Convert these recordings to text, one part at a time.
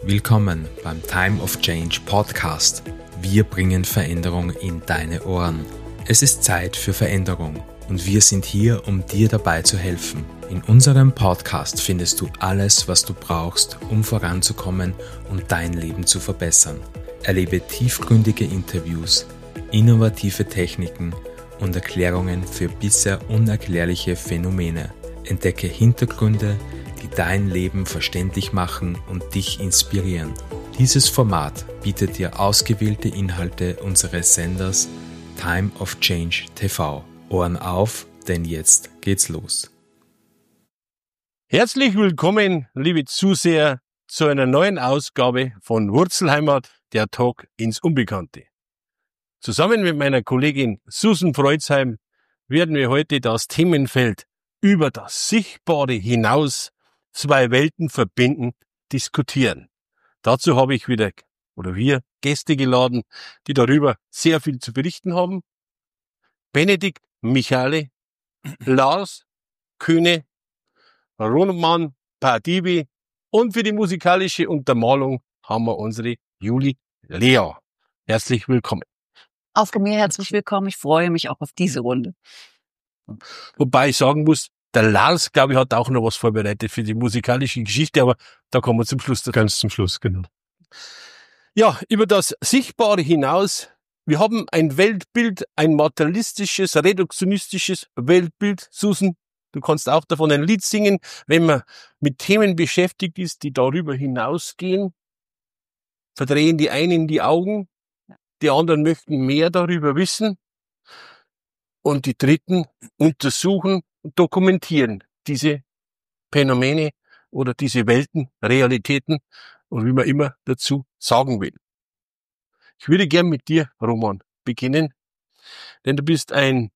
Willkommen beim Time of Change Podcast. Wir bringen Veränderung in deine Ohren. Es ist Zeit für Veränderung und wir sind hier, um dir dabei zu helfen. In unserem Podcast findest du alles, was du brauchst, um voranzukommen und dein Leben zu verbessern. Erlebe tiefgründige Interviews, innovative Techniken und Erklärungen für bisher unerklärliche Phänomene. Entdecke Hintergründe, die dein Leben verständlich machen und dich inspirieren. Dieses Format bietet dir ausgewählte Inhalte unseres Senders Time of Change TV. Ohren auf, denn jetzt geht's los. Herzlich willkommen, liebe Zuseher, zu einer neuen Ausgabe von Wurzelheimat, der Talk ins Unbekannte. Zusammen mit meiner Kollegin Susan Freuzheim werden wir heute das Themenfeld über das Sichtbare hinaus zwei Welten verbinden, diskutieren. Dazu habe ich wir Gäste geladen, die darüber sehr viel zu berichten haben. Benedikt Michale, Lars Kühne, Roman Pardibi und für die musikalische Untermalung haben wir unsere Julie Lea. Herzlich willkommen. Auch von mir herzlich willkommen. Ich freue mich auch auf diese Runde. Wobei ich sagen muss, der Lars, glaube ich, hat auch noch was vorbereitet für die musikalische Geschichte, aber da kommen wir zum Schluss. Ganz zum Schluss, genau. Ja, über das Sichtbare hinaus. Wir haben ein Weltbild, ein materialistisches, reduktionistisches Weltbild. Susan, du kannst auch davon ein Lied singen, wenn man mit Themen beschäftigt ist, die darüber hinausgehen. Verdrehen die einen die Augen, die anderen möchten mehr darüber wissen und die Dritten untersuchen und dokumentieren diese Phänomene oder diese Welten, Realitäten und wie man immer dazu sagen will. Ich würde gern mit dir, Roman, beginnen, denn du bist ein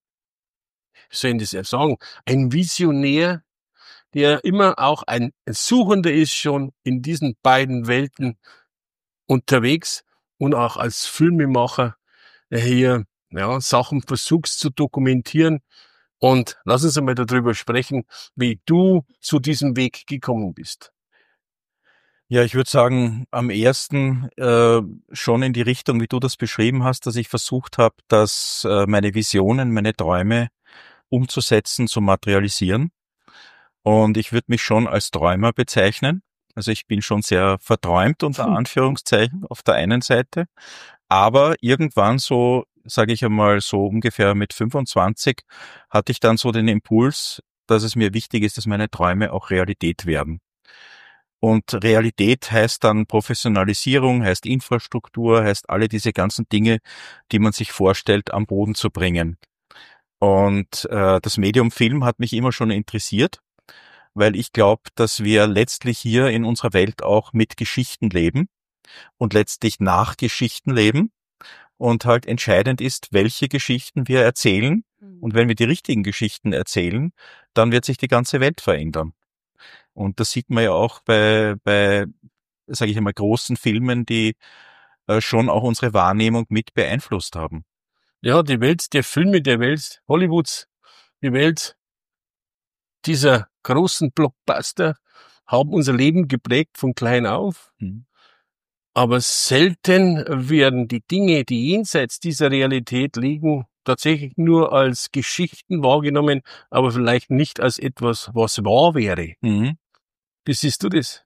Visionär, der immer auch ein Suchender ist, schon in diesen beiden Welten unterwegs und auch als Filmemacher hier Sachen versuchst zu dokumentieren. Und lass uns einmal darüber sprechen, wie du zu diesem Weg gekommen bist. Ja, ich würde sagen, am ersten schon in die Richtung, wie du das beschrieben hast, dass ich versucht habe, meine Visionen, meine Träume umzusetzen, zu materialisieren. Und ich würde mich schon als Träumer bezeichnen. Also ich bin schon sehr verträumt, unter Anführungszeichen, auf der einen Seite. Aber irgendwann so, sage ich einmal, so ungefähr mit 25, hatte ich dann so den Impuls, dass es mir wichtig ist, dass meine Träume auch Realität werden. Und Realität heißt dann Professionalisierung, heißt Infrastruktur, heißt alle diese ganzen Dinge, die man sich vorstellt, am Boden zu bringen. Und das Medium Film hat mich immer schon interessiert, weil ich glaube, dass wir letztlich hier in unserer Welt auch mit Geschichten leben und letztlich nach Geschichten leben. Und halt entscheidend ist, welche Geschichten wir erzählen. Und wenn wir die richtigen Geschichten erzählen, dann wird sich die ganze Welt verändern. Und das sieht man ja auch bei sage ich einmal, großen Filmen, die schon auch unsere Wahrnehmung mit beeinflusst haben. Ja, die Welt der Filme, der Welt Hollywoods, die Welt dieser großen Blockbuster haben unser Leben geprägt von klein auf. Aber selten werden die Dinge, die jenseits dieser Realität liegen, tatsächlich nur als Geschichten wahrgenommen, aber vielleicht nicht als etwas, was wahr wäre. Wie siehst du das?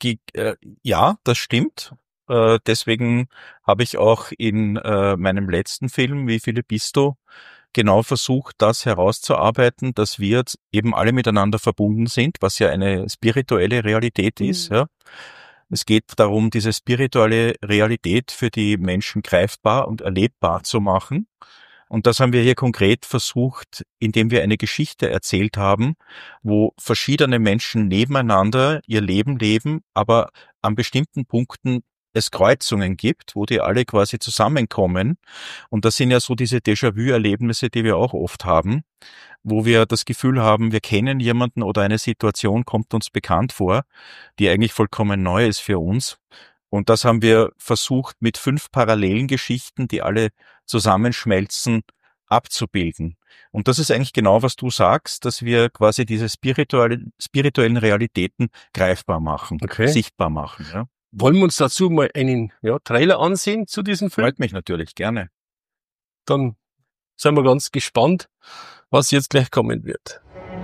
Ja, das stimmt. Deswegen habe ich auch in meinem letzten Film, Wie viele bist du?, genau versucht, das herauszuarbeiten, dass wir eben alle miteinander verbunden sind, was ja eine spirituelle Realität ist. Ja. Es geht darum, diese spirituelle Realität für die Menschen greifbar und erlebbar zu machen. Und das haben wir hier konkret versucht, indem wir eine Geschichte erzählt haben, wo verschiedene Menschen nebeneinander ihr Leben leben, aber an bestimmten Punkten es Kreuzungen gibt, wo die alle quasi zusammenkommen. Und das sind ja so diese Déjà-vu-Erlebnisse, die wir auch oft haben, wo wir das Gefühl haben, wir kennen jemanden oder eine Situation kommt uns bekannt vor, die eigentlich vollkommen neu ist für uns. Und das haben wir versucht, mit 5 parallelen Geschichten, die alle zusammenschmelzen, abzubilden. Und das ist eigentlich genau, was du sagst, dass wir quasi diese spirituellen Realitäten greifbar machen, sichtbar machen. Ja? wollen wir uns dazu mal einen Trailer ansehen zu diesem Film? Freut mich natürlich, gerne. Dann sind wir ganz gespannt, was jetzt gleich kommen wird.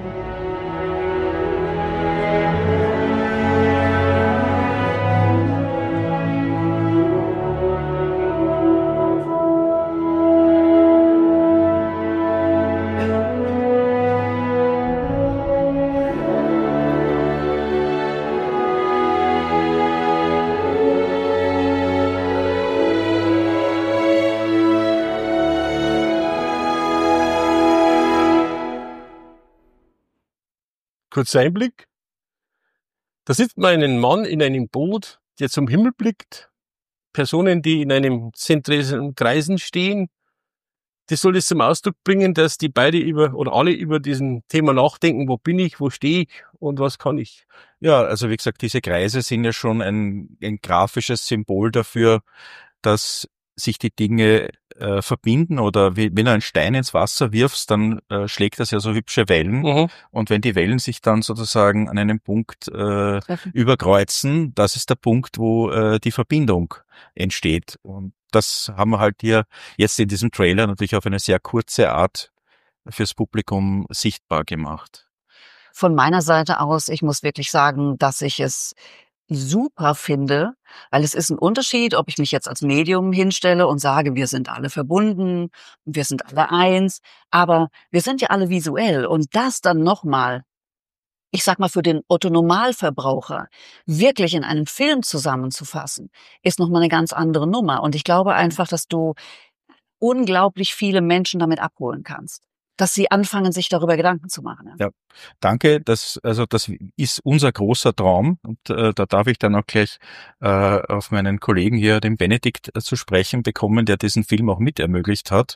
Kurzer Einblick. Da sieht man einen Mann in einem Boot, der zum Himmel blickt. Personen, die in einem zentrischen Kreisen stehen. Das soll es zum Ausdruck bringen, dass die beide alle über diesen Thema nachdenken. Wo bin ich, wo stehe ich und was kann ich? Ja, also wie gesagt, diese Kreise sind ja schon ein grafisches Symbol dafür, dass sich die Dinge verbinden, oder wenn du einen Stein ins Wasser wirfst, dann schlägt das ja so hübsche Wellen. Mhm. Und wenn die Wellen sich dann sozusagen an einem Punkt überkreuzen, das ist der Punkt, wo die Verbindung entsteht. Und das haben wir halt hier jetzt in diesem Trailer natürlich auf eine sehr kurze Art fürs Publikum sichtbar gemacht. Von meiner Seite aus, ich muss wirklich sagen, dass ich es super finde, weil es ist ein Unterschied, ob ich mich jetzt als Medium hinstelle und sage, wir sind alle verbunden, wir sind alle eins, aber wir sind ja alle visuell, und das dann nochmal, ich sag mal, für den Otto-Normalverbraucher wirklich in einen Film zusammenzufassen, ist nochmal eine ganz andere Nummer. Und ich glaube einfach, dass du unglaublich viele Menschen damit abholen kannst, dass sie anfangen, sich darüber Gedanken zu machen. Ja, danke. Das ist unser großer Traum, und da darf ich dann auch gleich auf meinen Kollegen hier, den Benedikt, zu sprechen bekommen, der diesen Film auch mit ermöglicht hat.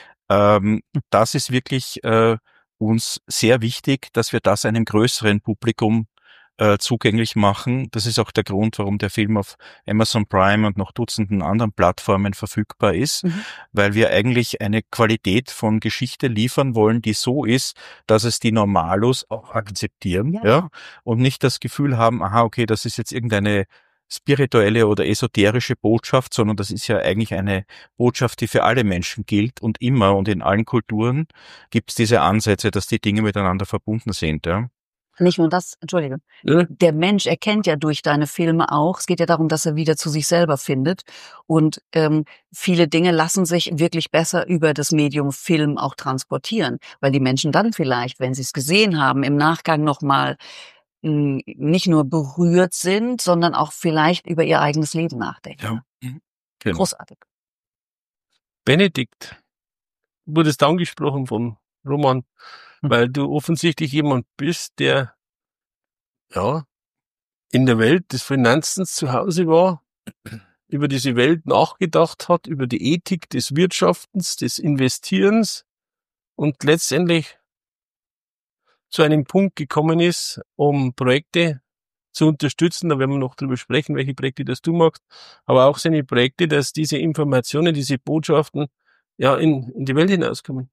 Das ist wirklich uns sehr wichtig, dass wir das einem größeren Publikum zugänglich machen. Das ist auch der Grund, warum der Film auf Amazon Prime und noch Dutzenden anderen Plattformen verfügbar ist, weil wir eigentlich eine Qualität von Geschichte liefern wollen, die so ist, dass es die Normalos auch akzeptieren, ja, und nicht das Gefühl haben, aha, okay, das ist jetzt irgendeine spirituelle oder esoterische Botschaft, sondern das ist ja eigentlich eine Botschaft, die für alle Menschen gilt, und immer und in allen Kulturen gibt es diese Ansätze, dass die Dinge miteinander verbunden sind, ja. Nicht nur das, Entschuldige. Ja. Der Mensch erkennt ja durch deine Filme auch, es geht ja darum, dass er wieder zu sich selber findet. Und viele Dinge lassen sich wirklich besser über das Medium Film auch transportieren, weil die Menschen dann vielleicht, wenn sie es gesehen haben, im Nachgang nochmal nicht nur berührt sind, sondern auch vielleicht über ihr eigenes Leben nachdenken. Ja. Genau. Großartig. Benedikt, wurdest angesprochen von Roman, weil du offensichtlich jemand bist, der in der Welt des Finanzens zu Hause war, über diese Welt nachgedacht hat, über die Ethik des Wirtschaftens, des Investierens und letztendlich zu einem Punkt gekommen ist, um Projekte zu unterstützen. Da werden wir noch drüber sprechen, welche Projekte das du machst, aber auch seine Projekte, dass diese Informationen, diese Botschaften in die Welt hinauskommen.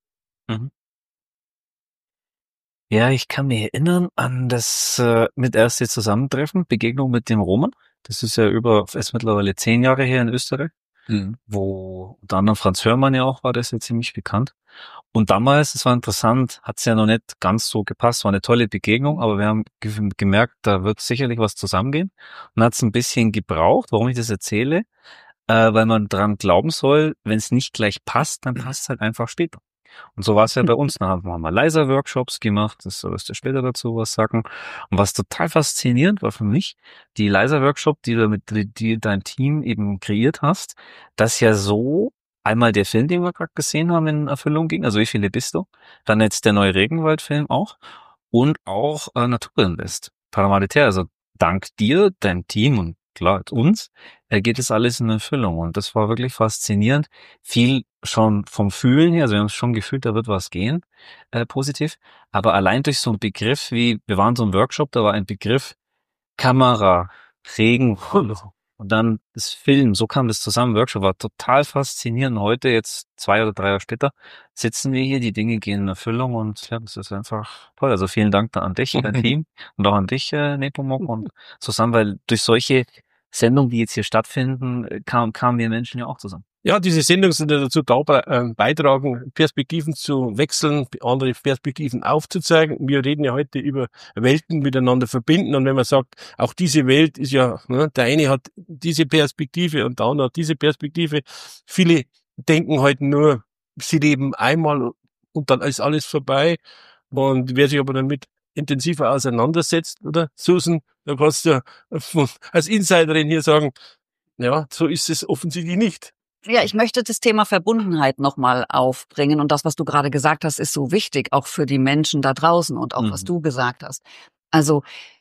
Ja, ich kann mich erinnern an das mit erste Zusammentreffen, Begegnung mit dem Roman. Das ist ja ist mittlerweile 10 Jahre her in Österreich, wo unter anderem Franz Hörmann ja auch war, der ist ja ziemlich bekannt. Und damals, es war interessant, hat es ja noch nicht ganz so gepasst, war eine tolle Begegnung, aber wir haben gemerkt, da wird sicherlich was zusammengehen. Und hat es ein bisschen gebraucht, warum ich das erzähle, weil man dran glauben soll, wenn es nicht gleich passt, dann passt es halt einfach später. Und so war es ja bei uns. Da haben wir Laser-Workshops gemacht, das wirst du später dazu was sagen. Und was total faszinierend war für mich, die Laser-Workshop, die dein Team eben kreiert hast, dass ja so einmal der Film, den wir gerade gesehen haben, in Erfüllung ging, also wie viele bist du? Dann jetzt der neue Regenwald-Film auch und auch Naturinvest, Paramilitär. Also dank dir, deinem Team und klar uns, geht es alles in Erfüllung. Und das war wirklich faszinierend. Viel schon vom Fühlen her, also wir haben schon gefühlt, da wird was gehen, positiv. Aber allein durch so einen Begriff wie, wir waren so im Workshop, da war ein Begriff Kamera, Regen und dann das Film, so kam das zusammen. Workshop war total faszinierend. Heute, jetzt 2 oder 3 Jahre später, sitzen wir hier, die Dinge gehen in Erfüllung und ja, das ist einfach toll. Also vielen Dank an dich, dein Team und auch an dich, Nepomuk, und zusammen, weil durch solche Sendungen, die jetzt hier stattfinden, kamen wir Menschen ja auch zusammen. Ja, diese Sendungen sind ja dazu da, beitragen, Perspektiven zu wechseln, andere Perspektiven aufzuzeigen. Wir reden ja heute über Welten miteinander verbinden. Und wenn man sagt, auch diese Welt ist ja, ne, der eine hat diese Perspektive und der andere hat diese Perspektive. Viele denken heute nur, sie leben einmal und dann ist alles vorbei. Und wer sich aber damit intensiver auseinandersetzt, oder Susan, da kannst du als Insiderin hier sagen, ja, so ist es offensichtlich nicht. Ja, ich möchte das Thema Verbundenheit nochmal aufbringen. Und das, was du gerade gesagt hast, ist so wichtig, auch für die Menschen da draußen und auch was du gesagt hast. Also,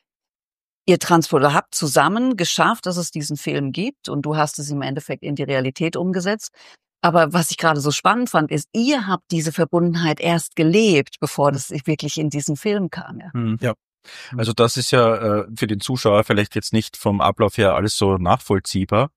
ihr habt zusammen geschafft, dass es diesen Film gibt und du hast es im Endeffekt in die Realität umgesetzt. Aber was ich gerade so spannend fand, ist, ihr habt diese Verbundenheit erst gelebt, bevor das wirklich in diesen Film kam. Ja. Ja. Also das ist ja für den Zuschauer vielleicht jetzt nicht vom Ablauf her alles so nachvollziehbar.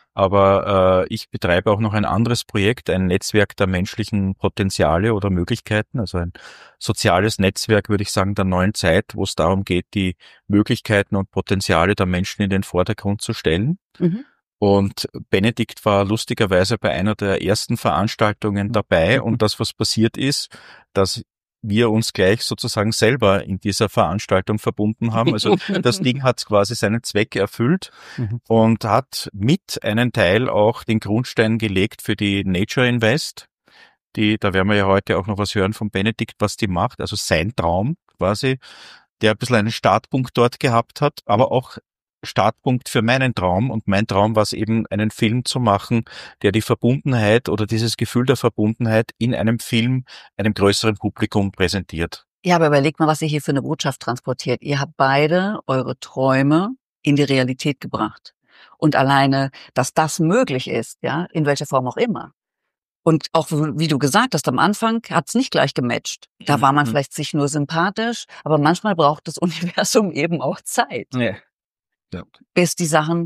Aber ich betreibe auch noch ein anderes Projekt, ein Netzwerk der menschlichen Potenziale oder Möglichkeiten, also ein soziales Netzwerk, würde ich sagen, der neuen Zeit, wo es darum geht, die Möglichkeiten und Potenziale der Menschen in den Vordergrund zu stellen. Mhm. Und Benedikt war lustigerweise bei einer der ersten Veranstaltungen dabei und das, was passiert ist, dass wir uns gleich sozusagen selber in dieser Veranstaltung verbunden haben. Also das Ding hat quasi seinen Zweck erfüllt und hat mit einen Teil auch den Grundstein gelegt für die Nature Invest. Da werden wir ja heute auch noch was hören von Benedikt, was die macht. Also sein Traum quasi, der ein bisschen einen Startpunkt dort gehabt hat, aber auch Startpunkt für meinen Traum. Und mein Traum war es eben, einen Film zu machen, der die Verbundenheit oder dieses Gefühl der Verbundenheit in einem Film einem größeren Publikum präsentiert. Ja, aber überlegt mal, was ihr hier für eine Botschaft transportiert. Ihr habt beide eure Träume in die Realität gebracht. Und alleine, dass das möglich ist, ja, in welcher Form auch immer. Und auch, wie du gesagt hast, am Anfang hat's nicht gleich gematcht. Da war man vielleicht sich nur sympathisch, aber manchmal braucht das Universum eben auch Zeit. Ja. Ja. Bis die Sachen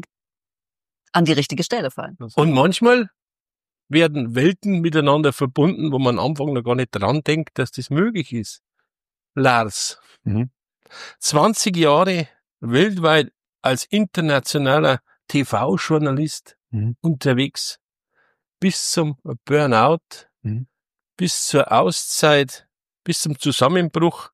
an die richtige Stelle fallen. Und manchmal werden Welten miteinander verbunden, wo man am Anfang noch gar nicht dran denkt, dass das möglich ist. Lars, 20 Jahre weltweit als internationaler TV-Journalist unterwegs, bis zum Burnout, bis zur Auszeit, bis zum Zusammenbruch,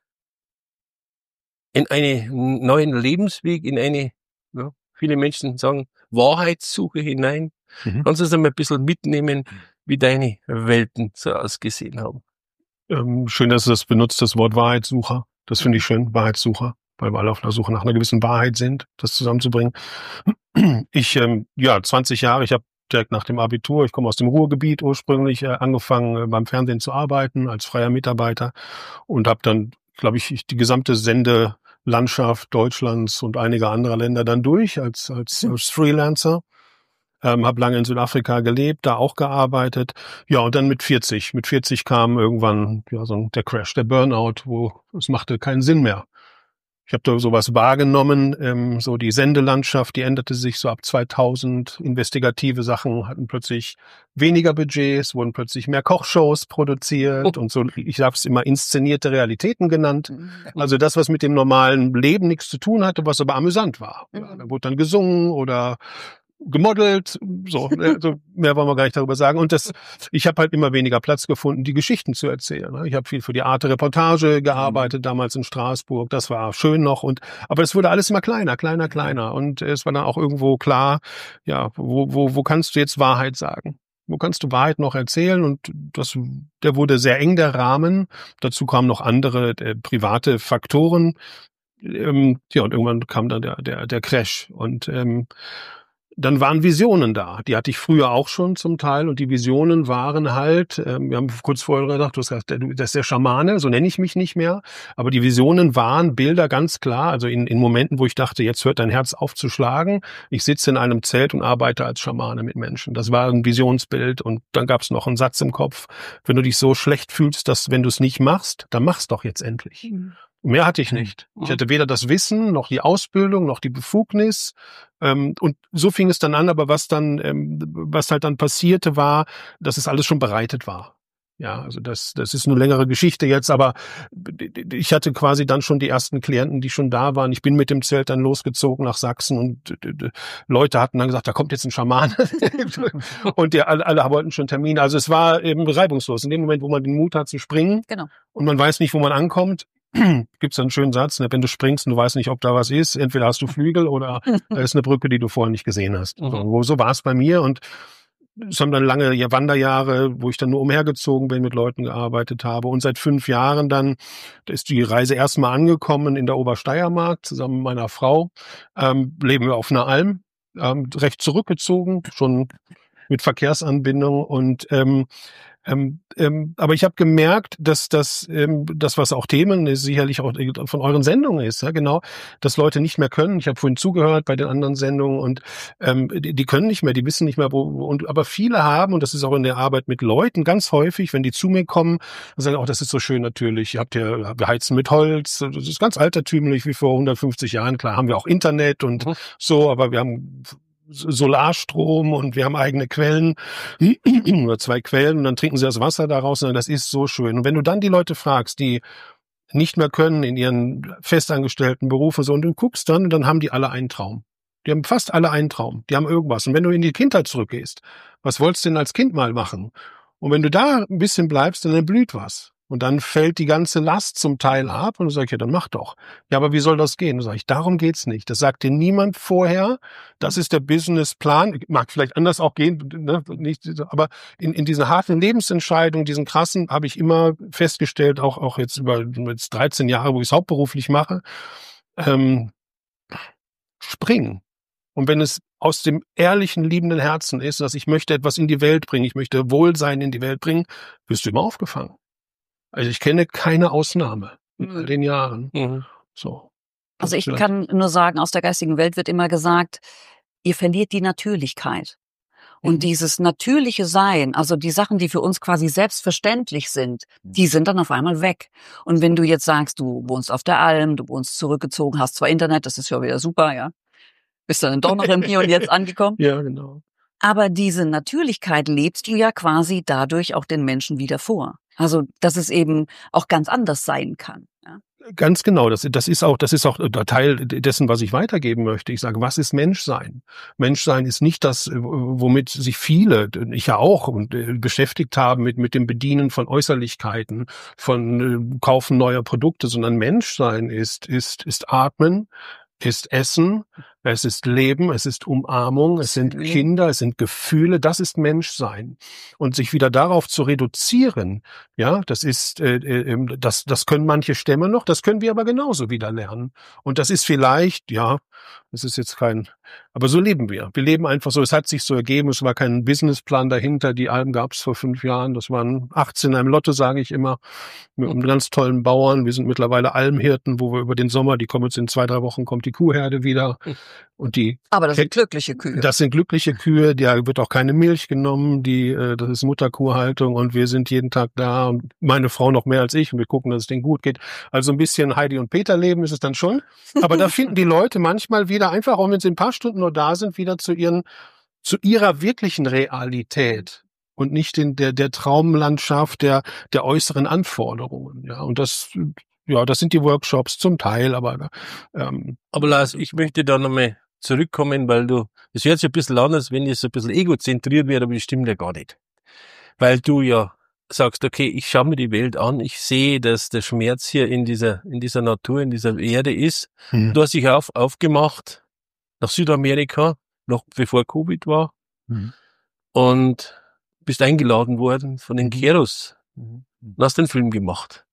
in einen neuen Lebensweg, in eine, ja, viele Menschen sagen, Wahrheitssuche hinein. Kannst du uns einmal ein bisschen mitnehmen, wie deine Welten so ausgesehen haben? Schön, dass du das benutzt, das Wort Wahrheitssucher. Das finde ich schön, Wahrheitssucher, weil wir alle auf der Suche nach einer gewissen Wahrheit sind, das zusammenzubringen. Ich, 20 Jahre, ich habe direkt nach dem Abitur, ich komme aus dem Ruhrgebiet ursprünglich, angefangen beim Fernsehen zu arbeiten als freier Mitarbeiter und habe dann, glaube ich, die gesamte Sendelandschaft Deutschlands und einiger anderer Länder dann durch als Freelancer. Habe lange in Südafrika gelebt, da auch gearbeitet. Ja, und dann mit 40 kam irgendwann der Crash, der Burnout, wo es machte keinen Sinn mehr. Ich habe da sowas wahrgenommen, so die Sendelandschaft, die änderte sich so ab 2000. Investigative Sachen hatten plötzlich weniger Budgets, wurden plötzlich mehr Kochshows produziert und so, ich habe es immer inszenierte Realitäten genannt. Also das, was mit dem normalen Leben nichts zu tun hatte, was aber amüsant war. Ja, da wurde dann gesungen oder gemodelt, so, also mehr wollen wir gar nicht darüber sagen. Und ich habe halt immer weniger Platz gefunden, die Geschichten zu erzählen. Ich habe viel für die Arte Reportage gearbeitet, damals in Straßburg, das war schön noch. Aber es wurde alles immer kleiner. Und es war dann auch irgendwo klar, ja, wo kannst du jetzt Wahrheit sagen? Wo kannst du Wahrheit noch erzählen? Und der wurde sehr eng, der Rahmen. Dazu kamen noch andere private Faktoren. Und irgendwann kam dann der Crash. Und dann waren Visionen da. Die hatte ich früher auch schon zum Teil. Und die Visionen waren halt, wir haben kurz vorher gesagt, du hast gesagt, das ist der Schamane, so nenne ich mich nicht mehr. Aber die Visionen waren Bilder ganz klar. Also in Momenten, wo ich dachte, jetzt hört dein Herz auf zu schlagen. Ich sitze in einem Zelt und arbeite als Schamane mit Menschen. Das war ein Visionsbild. Und dann gab es noch einen Satz im Kopf. Wenn du dich so schlecht fühlst, dass wenn du es nicht machst, dann mach's doch jetzt endlich. Mehr hatte ich nicht. Ich hatte weder das Wissen, noch die Ausbildung, noch die Befugnis. Und so fing es dann an, aber was halt dann passierte, war, dass es alles schon bereitet war. Ja, also das ist eine längere Geschichte jetzt, aber ich hatte quasi dann schon die ersten Klienten, die schon da waren. Ich bin mit dem Zelt dann losgezogen nach Sachsen und Leute hatten dann gesagt, da kommt jetzt ein Schaman. Und alle wollten schon Termine. Also es war eben reibungslos. In dem Moment, wo man den Mut hat zu springen, Genau. und man weiß nicht, wo man ankommt, gibt's einen schönen Satz, ne? Wenn du springst und du weißt nicht, ob da was ist, entweder hast du Flügel oder da ist eine Brücke, die du vorher nicht gesehen hast. So war es bei mir, und es haben dann lange Wanderjahre, wo ich dann nur umhergezogen bin, mit Leuten gearbeitet habe. Und seit 5 Jahren dann ist die Reise erstmal angekommen in der Obersteiermark, zusammen mit meiner Frau. Leben wir auf einer Alm, recht zurückgezogen, schon mit Verkehrsanbindung. Und aber ich habe gemerkt, dass das, was auch Themen ist, sicherlich auch von euren Sendungen ist, ja, genau, dass Leute nicht mehr können. Ich habe vorhin zugehört bei den anderen Sendungen, und die können nicht mehr, die wissen nicht mehr, aber viele haben, und das ist auch in der Arbeit mit Leuten ganz häufig, wenn die zu mir kommen, dann sagen, das ist so schön natürlich, wir heizen mit Holz, das ist ganz altertümlich wie vor 150 Jahren, klar, haben wir auch Internet und so, aber wir haben Solarstrom und wir haben eigene Quellen oder 2 Quellen, und dann trinken sie das Wasser daraus, und das ist so schön. Und wenn du dann die Leute fragst, die nicht mehr können in ihren festangestellten Berufen, so, und du guckst dann haben die alle einen Traum. Die haben fast alle einen Traum. Die haben irgendwas. Und wenn du in die Kindheit zurückgehst, was wolltest du denn als Kind mal machen? Und wenn du da ein bisschen bleibst, dann blüht was. Und dann fällt die ganze Last zum Teil ab, und du sagst, ja, dann mach doch. Ja, aber wie soll das gehen? Dann sage ich, darum geht's nicht. Das sagt dir niemand vorher. Das ist der Businessplan. Mag vielleicht anders auch gehen, ne? Nicht, aber in dieser harten Lebensentscheidung, diesen krassen, habe ich immer festgestellt, auch jetzt über 13 Jahre, wo ich es hauptberuflich mache, springen. Und wenn es aus dem ehrlichen, liebenden Herzen ist, dass ich möchte etwas in die Welt bringen, ich möchte Wohlsein in die Welt bringen, wirst du immer aufgefangen. Also ich kenne keine Ausnahme in all den Jahren. So. Also ich kann nur sagen, aus der geistigen Welt wird immer gesagt, ihr verliert die Natürlichkeit. Und dieses natürliche Sein, also die Sachen, die für uns quasi selbstverständlich sind, die sind dann auf einmal weg. Und wenn du jetzt sagst, du wohnst auf der Alm, du wohnst zurückgezogen, hast zwar Internet, das ist ja wieder super, ja. Bist dann doch noch im Hier und Jetzt angekommen. Ja, genau. Aber diese Natürlichkeit lebst du ja quasi dadurch auch den Menschen wieder vor. Also, dass es eben auch ganz anders sein kann. Ja. Ganz genau. Das ist auch Teil dessen, was ich weitergeben möchte. Ich sage, was ist Menschsein? Menschsein ist nicht das, womit sich viele, ich ja auch, beschäftigt haben mit dem Bedienen von Äußerlichkeiten, von Kaufen neuer Produkte, sondern Menschsein ist Atmen, ist Essen, es ist Leben, es ist Umarmung, es sind Kinder, es sind Gefühle, das ist Menschsein. Und sich wieder darauf zu reduzieren, ja, das ist, das können manche Stämme noch, das können wir aber genauso wieder lernen. Und das ist vielleicht, ja, das ist jetzt aber so leben wir. Wir leben einfach so, es hat sich so ergeben, es war kein Businessplan dahinter, die Alm gab es vor 5 Jahren, das waren 18 im Lotto, sage ich immer, mit einem ganz tollen Bauern. Wir sind mittlerweile Almhirten, wo wir über den Sommer, die kommen jetzt in 2-3 Wochen, kommt die Kuhherde wieder. Und aber das sind glückliche Kühe. Das sind glückliche Kühe, da wird auch keine Milch genommen, das ist Mutterkuhhaltung, und wir sind jeden Tag da, und meine Frau noch mehr als ich, und wir gucken, dass es denen gut geht. Also ein bisschen Heidi und Peter leben ist es dann schon. Aber da finden die Leute manchmal wieder einfach, auch wenn sie ein paar Stunden nur da sind, wieder zu ihrer wirklichen Realität und nicht in der Traumlandschaft der äußeren Anforderungen. Ja, und das sind die Workshops zum Teil, aber Lars, ich möchte da nochmal zurückkommen, weil es hört sich ein bisschen an, als wenn ich so ein bisschen egozentriert werde, aber das stimmt ja gar nicht. Weil du ja sagst, okay, ich schaue mir die Welt an, ich sehe, dass der Schmerz hier in dieser Natur, in dieser Erde ist. Du hast dich aufgemacht nach Südamerika, noch bevor Covid war, und bist eingeladen worden von den Keros und hast den Film gemacht.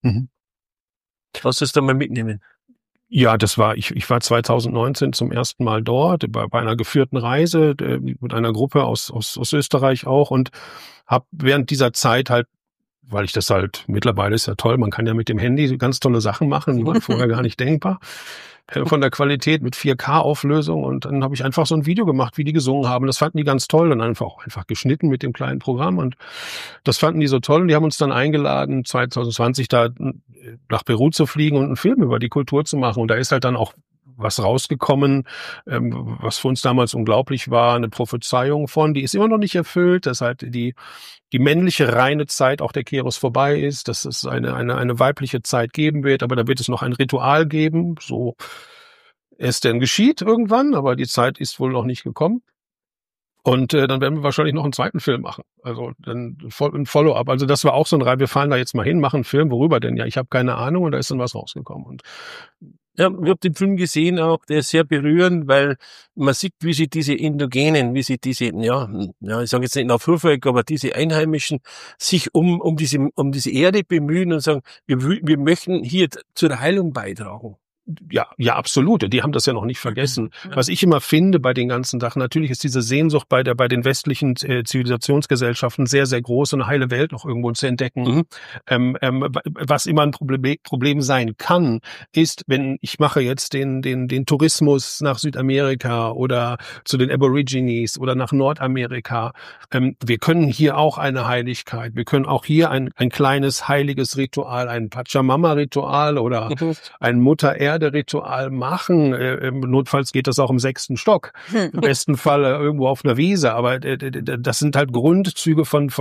Lass uns da mal mitnehmen. Ja, ich war 2019 zum ersten Mal dort, bei einer geführten Reise mit einer Gruppe aus Österreich auch, und habe während dieser Zeit halt, weil ich das halt, mittlerweile ist ja toll, man kann ja mit dem Handy ganz tolle Sachen machen, die waren vorher gar nicht denkbar, von der Qualität mit 4K-Auflösung, und dann habe ich einfach so ein Video gemacht, wie die gesungen haben. Das fanden die ganz toll, und einfach geschnitten mit dem kleinen Programm, und das fanden die so toll, und die haben uns dann eingeladen, 2020 da nach Peru zu fliegen und einen Film über die Kultur zu machen, und da ist halt dann auch was rausgekommen, was für uns damals unglaublich war, eine Prophezeiung von, die ist immer noch nicht erfüllt, dass halt die männliche reine Zeit auch der Keros vorbei ist, dass es eine weibliche Zeit geben wird, aber da wird es noch ein Ritual geben, so es denn geschieht irgendwann, aber die Zeit ist wohl noch nicht gekommen. Und dann werden wir wahrscheinlich noch einen zweiten Film machen. Also dann ein Follow-up. Also das war auch so ein Reihe, wir fahren da jetzt mal hin, machen einen Film, worüber denn? Ja, ich habe keine Ahnung und da ist dann was rausgekommen. Und ja, ich habe den Film gesehen auch, der ist sehr berührend, weil man sieht, wie sie diese Indogenen, wie sie diese, ich sage jetzt nicht Naturvölker, aber diese Einheimischen sich um diese Erde bemühen und sagen, wir möchten hier zur Heilung beitragen. Ja, absolut. Die haben das ja noch nicht vergessen. Was ich immer finde bei den ganzen Sachen, natürlich ist diese Sehnsucht bei den westlichen Zivilisationsgesellschaften sehr, sehr groß, eine heile Welt noch irgendwo zu entdecken. Was immer ein Problem sein kann, ist, wenn ich mache jetzt den Tourismus nach Südamerika oder zu den Aborigines oder nach Nordamerika. Wir können hier auch eine Heiligkeit. Wir können auch hier ein kleines heiliges Ritual, ein Pachamama-Ritual oder ein Mutter-Erde-Ritual machen. Notfalls geht das auch im 6. Stock. Im besten Fall irgendwo auf einer Wiese. Aber das sind halt Grundzüge von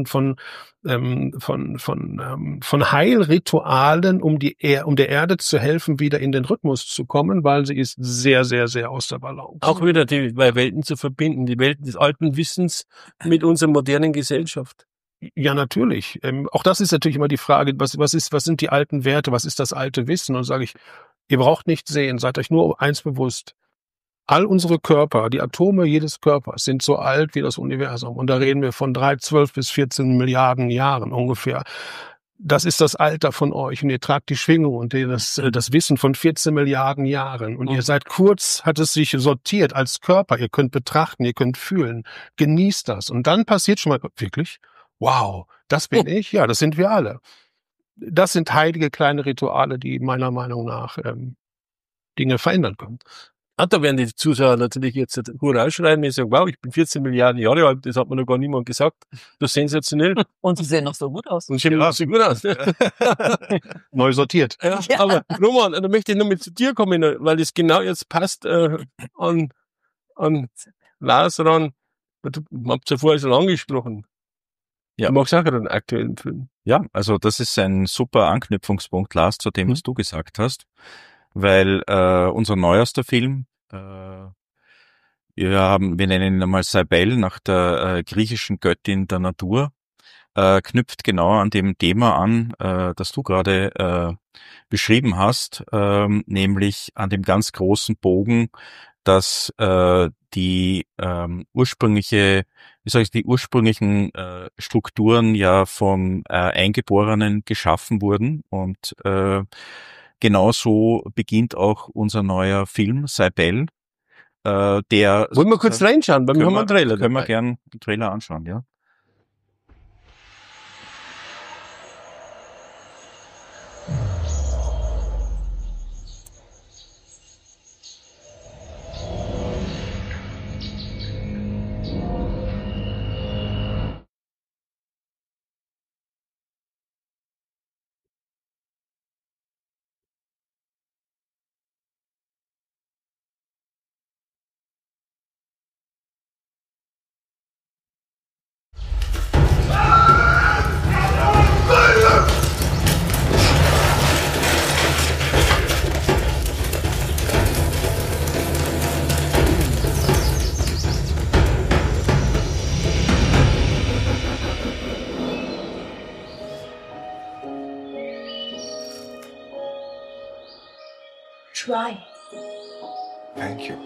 Heilritualen, um der Erde zu helfen, wieder in den Rhythmus zu kommen, weil sie ist sehr, sehr, sehr aus der Balance. Auch wieder die zwei Welten zu verbinden, die Welten des alten Wissens mit unserer modernen Gesellschaft. Ja, natürlich. Auch das ist natürlich immer die Frage, was sind die alten Werte, was ist das alte Wissen? Und sage ich, ihr braucht nicht sehen, seid euch nur eins bewusst. All unsere Körper, die Atome jedes Körpers sind so alt wie das Universum. Und da reden wir von 12 bis 14 Milliarden Jahren ungefähr. Das ist das Alter von euch und ihr tragt die Schwingung und das Wissen von 14 Milliarden Jahren. Und ihr seid hat es sich sortiert als Körper. Ihr könnt betrachten, ihr könnt fühlen. Genießt das. Und dann passiert schon mal, wirklich? Wow, das bin ich? Ja, das sind wir alle. Das sind heilige kleine Rituale, die meiner Meinung nach Dinge verändern können. Da werden die Zuschauer natürlich jetzt Hurra schreien und sagen, wow, ich bin 14 Milliarden Jahre alt, das hat mir noch gar niemand gesagt. Das ist sensationell. Und sie sehen noch so gut aus. Und sehen noch so gut aus. Neu sortiert. Ja. Aber Roman, da möchte ich noch mit zu dir kommen, weil das genau jetzt passt an Lars ran. Du habt ja vorher schon angesprochen. Ja. Du magst auch gerade einen aktuellen Film. Ja, also das ist ein super Anknüpfungspunkt, Lars, zu dem, was du gesagt hast, weil unser neuester Film, wir nennen ihn einmal Cybele, nach der griechischen Göttin der Natur, knüpft genau an dem Thema an, das du gerade beschrieben hast, nämlich an dem ganz großen Bogen, dass die ursprünglichen Strukturen ja vom Eingeborenen geschaffen wurden und genauso beginnt auch unser neuer Film Cybele, der... Wollen wir kurz reinschauen, weil wir haben einen Trailer Können wir gern den Trailer anschauen, ja. Try. Thank you.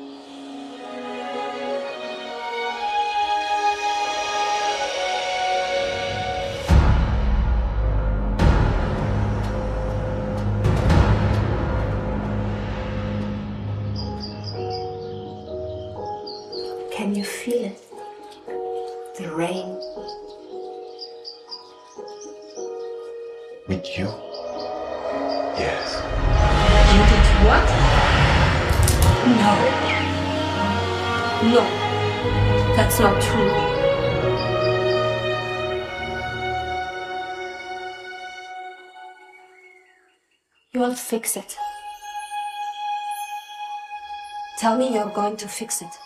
Can you feel it? The rain. With you? Yes. You did what? No. No. That's not true. You'll fix it. Tell me you're going to fix it.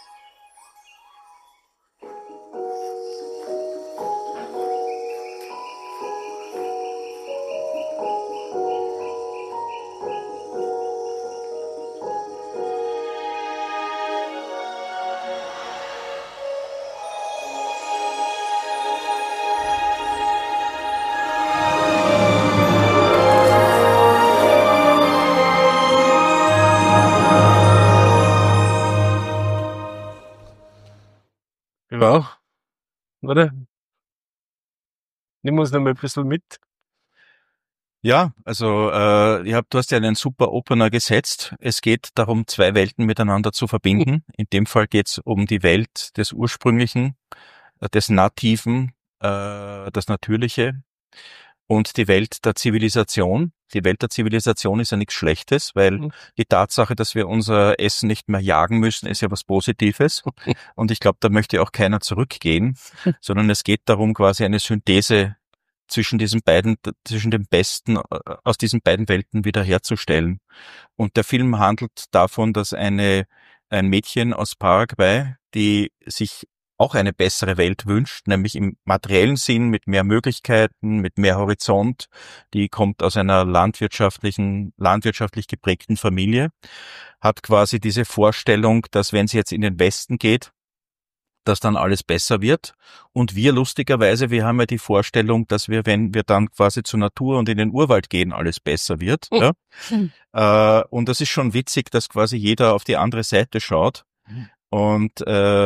Ja, oder? Nimm uns noch mal ein bisschen mit. Ja, also du hast ja einen super Opener gesetzt. Es geht darum, zwei Welten miteinander zu verbinden. In dem Fall geht es um die Welt des Ursprünglichen, des Nativen, das Natürliche und die Welt der Zivilisation. Die Welt der Zivilisation ist ja nichts Schlechtes, weil die Tatsache, dass wir unser Essen nicht mehr jagen müssen, ist ja was Positives. Und ich glaube, da möchte auch keiner zurückgehen, sondern es geht darum, quasi eine Synthese zwischen den Besten aus diesen beiden Welten wiederherzustellen. Und der Film handelt davon, dass ein Mädchen aus Paraguay, die sich auch eine bessere Welt wünscht, nämlich im materiellen Sinn, mit mehr Möglichkeiten, mit mehr Horizont. Die kommt aus einer landwirtschaftlich geprägten Familie, hat quasi diese Vorstellung, dass wenn sie jetzt in den Westen geht, dass dann alles besser wird. Und wir lustigerweise, wir haben ja die Vorstellung, dass wir, wenn wir dann quasi zur Natur und in den Urwald gehen, alles besser wird. Ja? Und das ist schon witzig, dass quasi jeder auf die andere Seite schaut. Und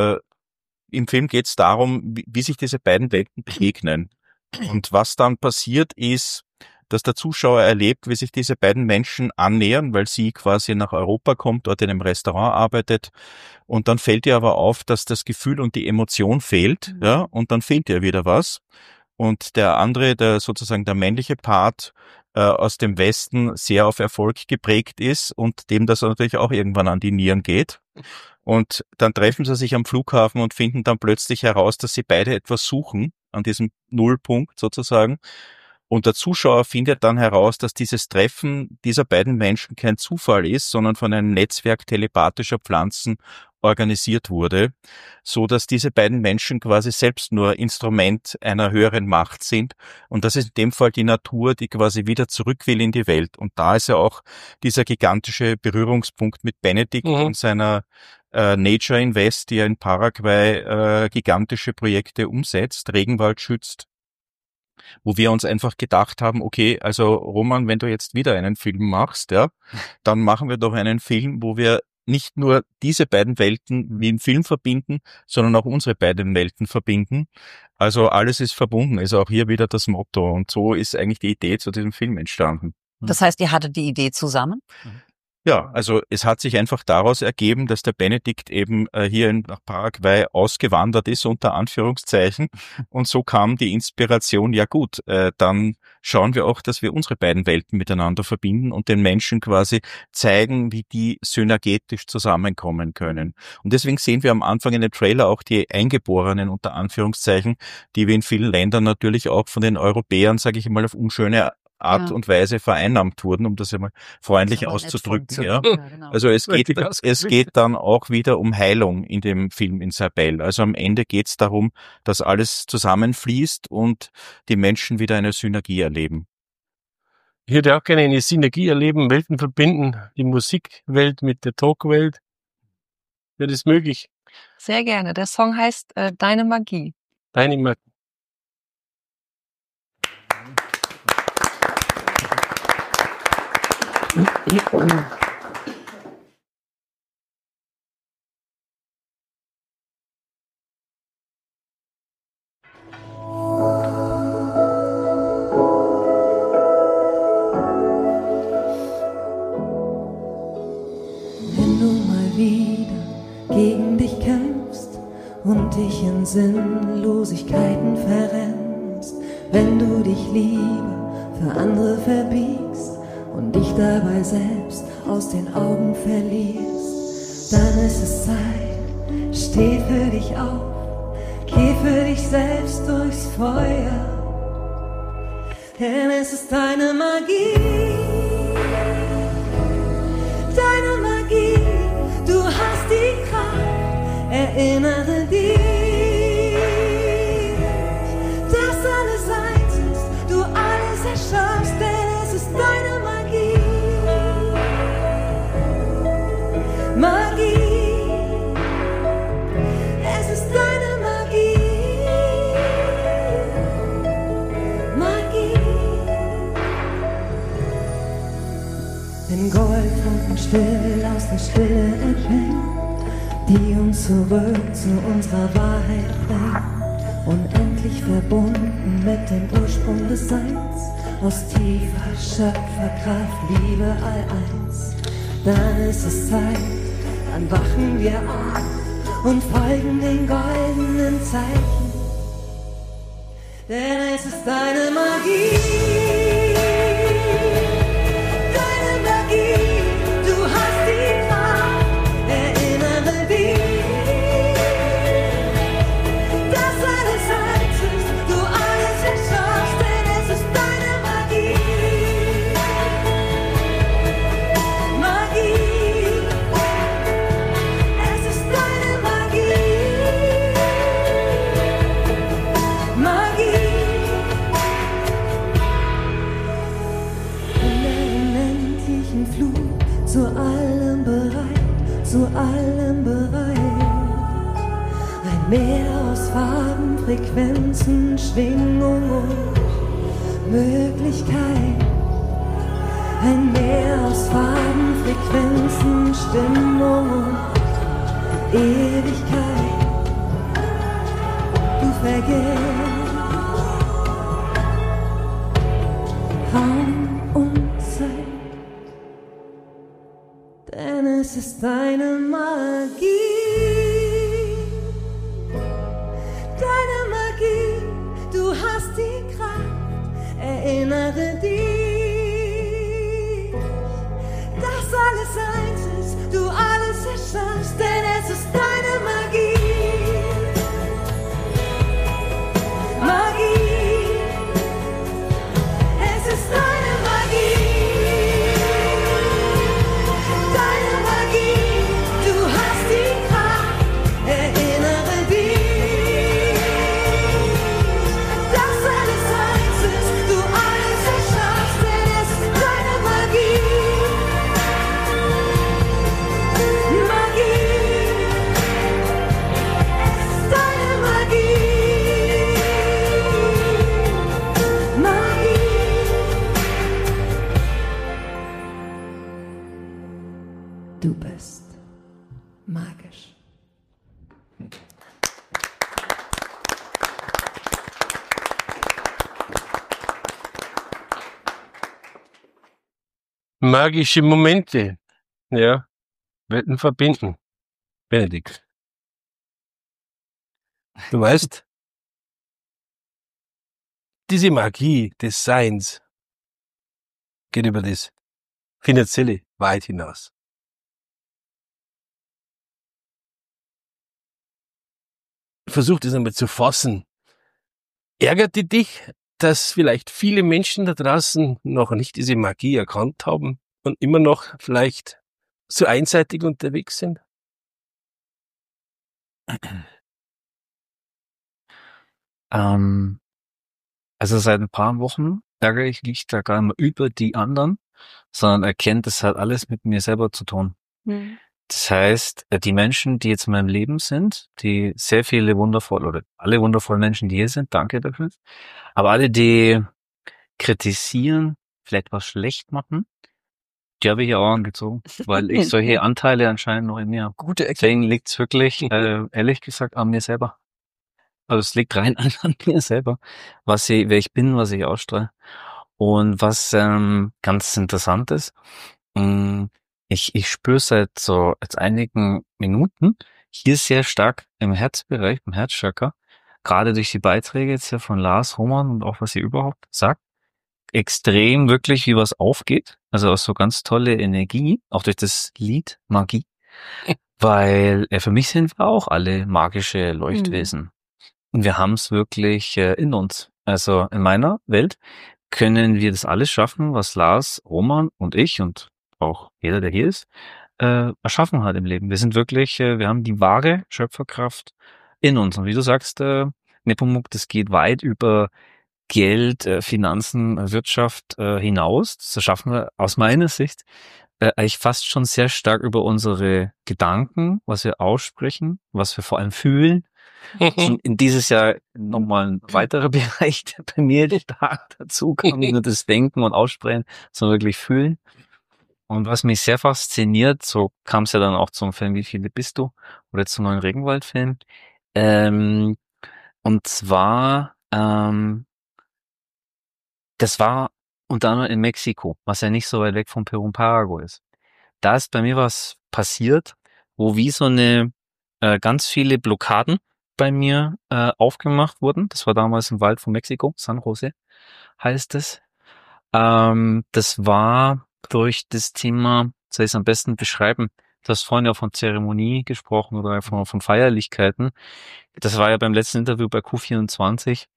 im Film geht es darum, wie sich diese beiden Welten begegnen. Und was dann passiert ist, dass der Zuschauer erlebt, wie sich diese beiden Menschen annähern, weil sie quasi nach Europa kommt, dort in einem Restaurant arbeitet. Und dann fällt ihr aber auf, dass das Gefühl und die Emotion fehlt. Ja, und dann fehlt ihr wieder was. Und der andere, der männliche Part aus dem Westen, sehr auf Erfolg geprägt ist und dem das natürlich auch irgendwann an die Nieren geht. Und dann treffen sie sich am Flughafen und finden dann plötzlich heraus, dass sie beide etwas suchen, an diesem Nullpunkt sozusagen. Und der Zuschauer findet dann heraus, dass dieses Treffen dieser beiden Menschen kein Zufall ist, sondern von einem Netzwerk telepathischer Pflanzen organisiert wurde, so dass diese beiden Menschen quasi selbst nur Instrument einer höheren Macht sind. Und das ist in dem Fall die Natur, die quasi wieder zurück will in die Welt. Und da ist ja auch dieser gigantische Berührungspunkt mit Benedikt und seiner Nature Invest, die ja in Paraguay gigantische Projekte umsetzt, Regenwald schützt, wo wir uns einfach gedacht haben, okay, also Roman, wenn du jetzt wieder einen Film machst, ja, dann machen wir doch einen Film, wo wir nicht nur diese beiden Welten wie im Film verbinden, sondern auch unsere beiden Welten verbinden. Also alles ist verbunden, ist auch hier wieder das Motto. Und so ist eigentlich die Idee zu diesem Film entstanden. Das heißt, ihr hattet die Idee zusammen? Ja, also es hat sich einfach daraus ergeben, dass der Benedikt eben hier nach Paraguay ausgewandert ist, unter Anführungszeichen. Und so kam die Inspiration, ja gut, dann schauen wir auch, dass wir unsere beiden Welten miteinander verbinden und den Menschen quasi zeigen, wie die synergetisch zusammenkommen können. Und deswegen sehen wir am Anfang in dem Trailer auch die Eingeborenen, unter Anführungszeichen, die wie in vielen Ländern natürlich auch von den Europäern, sage ich mal, auf unschöne Art und Weise vereinnahmt wurden, um das einmal freundlich auszudrücken. Ja. Genau. Also es geht dann auch wieder um Heilung in dem Film in Isabel. Also am Ende geht es darum, dass alles zusammenfließt und die Menschen wieder eine Synergie erleben. Ich hätte auch gerne eine Synergie erleben, Welten verbinden, die Musikwelt mit der Talkwelt. Wäre das möglich? Sehr gerne. Der Song heißt Deine Magie. Deine Magie. Wenn du mal wieder gegen dich kämpfst und dich in Sinnlosigkeiten verrennst, wenn du dich lieber für andere verbiegst und dich dabei selbst aus den Augen verlierst, dann ist es Zeit, steh für dich auf, geh für dich selbst durchs Feuer, denn es ist deine Magie, du Erinnere dich, dass alles eins ist, du alles erschaffst, denn es ist deine Magie. Magie, es ist deine Magie. Magie. Wenn Goldfunken still aus der Stille erklingen, die uns zurück zu unserer Wahrheit bringt, unendlich verbunden mit dem Ursprung des Seins, aus tiefer Schöpferkraft, Liebe all eins. Dann ist es Zeit, dann wachen wir auf und folgen den goldenen Zeichen, denn es ist deine Magie. Zu allem bereit, ein Meer aus Farben, Frequenzen, Schwingung und Möglichkeit. Ein Meer aus Farben, Frequenzen, Stimmung und Ewigkeit. Du vergisst Raum und Zeit. Denn es ist deine Magie, du hast die Kraft, erinnere dich, dass alles eins ist, du alles erschaffst, denn es ist deine Magie. Magie, es ist deine Magie. Du bist magisch. Magische Momente. Ja. Welten verbinden. Benedikt. Du weißt, diese Magie des Seins geht über das Finanzielle weit hinaus. Versuch das einmal zu fassen. Ärgert dich, dass vielleicht viele Menschen da draußen noch nicht diese Magie erkannt haben und immer noch vielleicht so einseitig unterwegs sind? Also seit ein paar Wochen ärgere ich mich da gar nicht mehr über die anderen, sondern erkennt, das hat alles mit mir selber zu tun. Mhm. Das heißt, die Menschen, die jetzt in meinem Leben sind, die sehr viele wundervolle oder alle wundervollen Menschen, die hier sind, danke dafür. Aber alle, die kritisieren, vielleicht was schlecht machen, die habe ich ja auch angezogen, weil ich solche Anteile anscheinend noch in mir habe. Gute Deswegen liegt es wirklich, ehrlich gesagt, an mir selber. Also es liegt rein an mir selber, wer ich bin, was ich ausstrahle. Und was ganz interessant ist, ich spüre seit jetzt einigen Minuten hier sehr stark im Herzbereich, im Herzchakra, gerade durch die Beiträge jetzt hier von Lars, Roman und auch was sie überhaupt sagt, extrem wirklich, wie was aufgeht. Also auch so ganz tolle Energie, auch durch das Lied Magie. Weil für mich sind wir auch alle magische Leuchtwesen. Und wir haben es wirklich in uns. Also in meiner Welt können wir das alles schaffen, was Lars, Roman und ich und auch jeder, der hier ist, erschaffen hat im Leben. Wir sind wirklich, wir haben die wahre Schöpferkraft in uns. Und wie du sagst, Nepomuk, das geht weit über Geld, Finanzen, Wirtschaft hinaus. Das schaffen wir aus meiner Sicht eigentlich fast schon sehr stark über unsere Gedanken, was wir aussprechen, was wir vor allem fühlen. Und in dieses Jahr nochmal ein weiterer Bereich, der bei mir stark dazu kam, nicht nur das Denken und Aussprechen, sondern wirklich fühlen. Und was mich sehr fasziniert, so kam es ja dann auch zum Film Wie viele bist du? Oder zum neuen Regenwald-Film. Und zwar, das war unter anderem in Mexiko, was ja nicht so weit weg von Peru und Paraguay ist. Da ist bei mir was passiert, wo wie so eine ganz viele Blockaden bei mir aufgemacht wurden. Das war damals im Wald von Mexiko, San Jose heißt es. Das war durch das Thema, soll ich es am besten beschreiben, du hast vorhin ja von Zeremonie gesprochen oder von Feierlichkeiten. Das war ja beim letzten Interview bei Q24.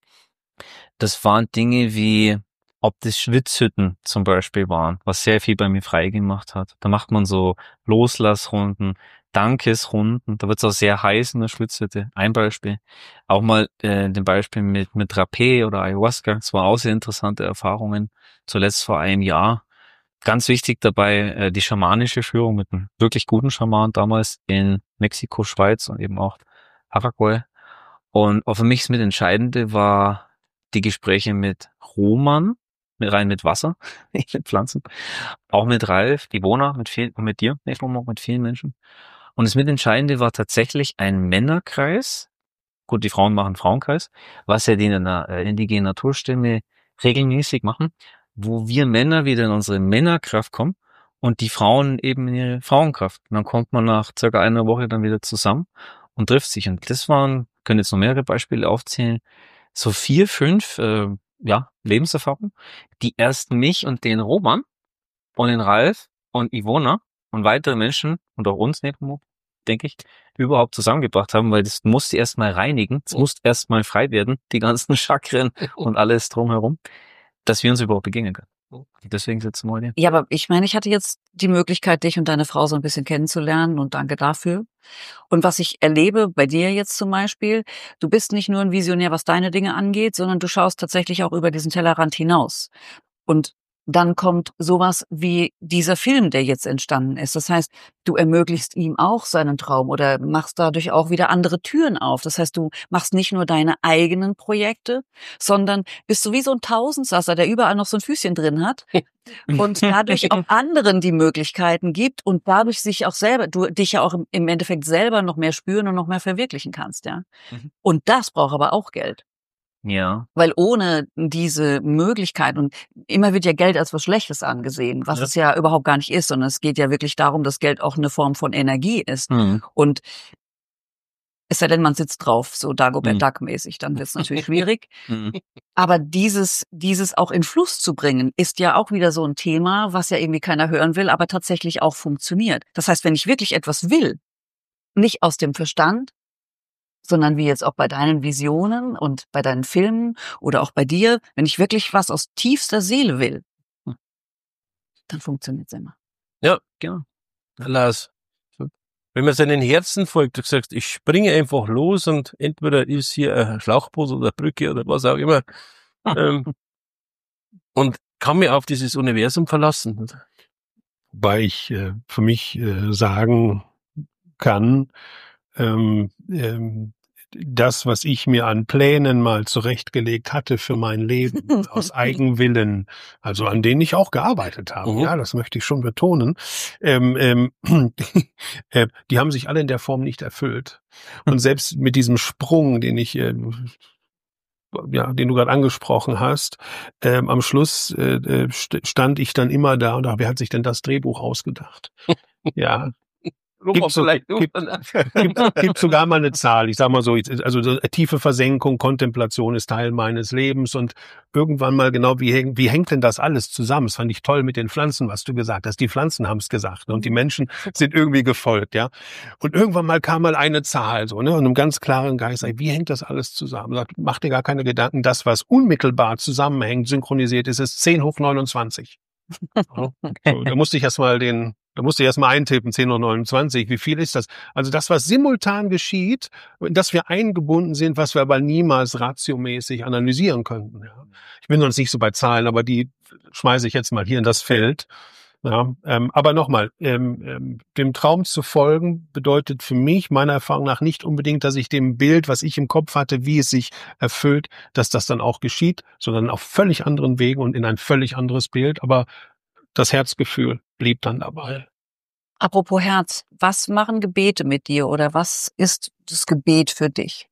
Das waren Dinge wie, ob das Schwitzhütten zum Beispiel waren, was sehr viel bei mir freigemacht hat. Da macht man so Loslassrunden, Dankesrunden. Da wird es auch sehr heiß in der Schwitzhütte. Ein Beispiel. Auch mal den Beispiel mit Rapé oder Ayahuasca. Das waren auch sehr interessante Erfahrungen. Zuletzt vor einem Jahr. Ganz wichtig dabei die schamanische Führung mit einem wirklich guten Schaman damals in Mexiko, Schweiz und eben auch Paraguay. Und auch für mich das Mitentscheidende war die Gespräche mit Roman, mit Wasser, nicht mit Pflanzen, auch mit Ralf, Ivona, mit dir, mit vielen Menschen. Und das Mitentscheidende war tatsächlich ein Männerkreis. Gut, die Frauen machen Frauenkreis, was ja die in einer indigenen Naturstimme regelmäßig machen, wo wir Männer wieder in unsere Männerkraft kommen und die Frauen eben in ihre Frauenkraft. Und dann kommt man nach circa einer Woche dann wieder zusammen und trifft sich. Und das waren, können jetzt noch mehrere Beispiele aufzählen, so 4, 5 Lebenserfahrungen, die erst mich und den Roman und den Ralf und Ivona und weitere Menschen und auch uns, Nepomuk, denke ich, überhaupt zusammengebracht haben, weil das musste erstmal reinigen, es musste erstmal frei werden, die ganzen Chakren und alles drumherum, dass wir uns überhaupt begegnen können. Deswegen sitzen wir heute. Ja, aber ich meine, ich hatte jetzt die Möglichkeit, dich und deine Frau so ein bisschen kennenzulernen und danke dafür. Und was ich erlebe bei dir jetzt zum Beispiel, du bist nicht nur ein Visionär, was deine Dinge angeht, sondern du schaust tatsächlich auch über diesen Tellerrand hinaus. Und dann kommt sowas wie dieser Film, der jetzt entstanden ist. Das heißt, du ermöglichst ihm auch seinen Traum oder machst dadurch auch wieder andere Türen auf. Das heißt, du machst nicht nur deine eigenen Projekte, sondern bist so wie so ein Tausendsasser, der überall noch so ein Füßchen drin hat und dadurch auch anderen die Möglichkeiten gibt und dadurch sich auch selber, du dich ja auch im Endeffekt selber noch mehr spüren und noch mehr verwirklichen kannst, ja. Und das braucht aber auch Geld. Ja. Weil ohne diese Möglichkeit, und immer wird ja Geld als was Schlechtes angesehen, was es ja überhaupt gar nicht ist, sondern es geht ja wirklich darum, dass Geld auch eine Form von Energie ist. Und es sei denn, man sitzt drauf, so Dagobert Duck-mäßig, dann wird es natürlich schwierig. Aber dieses auch in Fluss zu bringen, ist ja auch wieder so ein Thema, was ja irgendwie keiner hören will, aber tatsächlich auch funktioniert. Das heißt, wenn ich wirklich etwas will, nicht aus dem Verstand, sondern wie jetzt auch bei deinen Visionen und bei deinen Filmen oder auch bei dir, wenn ich wirklich was aus tiefster Seele will, dann funktioniert es immer. Ja, genau. Lars, wenn man seinen Herzen folgt, du sagst, ich springe einfach los und entweder ist hier ein Schlauchboot oder eine Brücke oder was auch immer und kann mich auf dieses Universum verlassen. Wobei ich für mich sagen kann, das, was ich mir an Plänen mal zurechtgelegt hatte für mein Leben, aus Eigenwillen, also an denen ich auch gearbeitet habe, ja, das möchte ich schon betonen, die haben sich alle in der Form nicht erfüllt. Und selbst mit diesem Sprung, den ich den du gerade angesprochen hast, am Schluss stand ich dann immer da und dachte, wer hat sich denn das Drehbuch ausgedacht? Ja. Gibt sogar mal eine Zahl. Ich sag mal so, also so tiefe Versenkung, Kontemplation ist Teil meines Lebens und irgendwann mal genau, wie hängt denn das alles zusammen? Das fand ich toll mit den Pflanzen, was du gesagt hast. Die Pflanzen haben es gesagt und die Menschen sind irgendwie gefolgt, ja. Und irgendwann mal kam mal eine Zahl, so, ne, und einem ganz klaren Geist, wie hängt das alles zusammen? Sagt, mach dir gar keine Gedanken, das, was unmittelbar zusammenhängt, synchronisiert ist, ist 10 hoch 29. So, da musste ich erstmal eintippen, 10:29 Uhr. Wie viel ist das? Also das, was simultan geschieht, dass wir eingebunden sind, was wir aber niemals ratiomäßig analysieren könnten. Ja. Ich bin sonst nicht so bei Zahlen, aber die schmeiße ich jetzt mal hier in das Feld. Ja, aber nochmal, dem Traum zu folgen bedeutet für mich meiner Erfahrung nach nicht unbedingt, dass ich dem Bild, was ich im Kopf hatte, wie es sich erfüllt, dass das dann auch geschieht, sondern auf völlig anderen Wegen und in ein völlig anderes Bild. Aber das Herzgefühl blieb dann dabei. Apropos Herz, was machen Gebete mit dir oder was ist das Gebet für dich?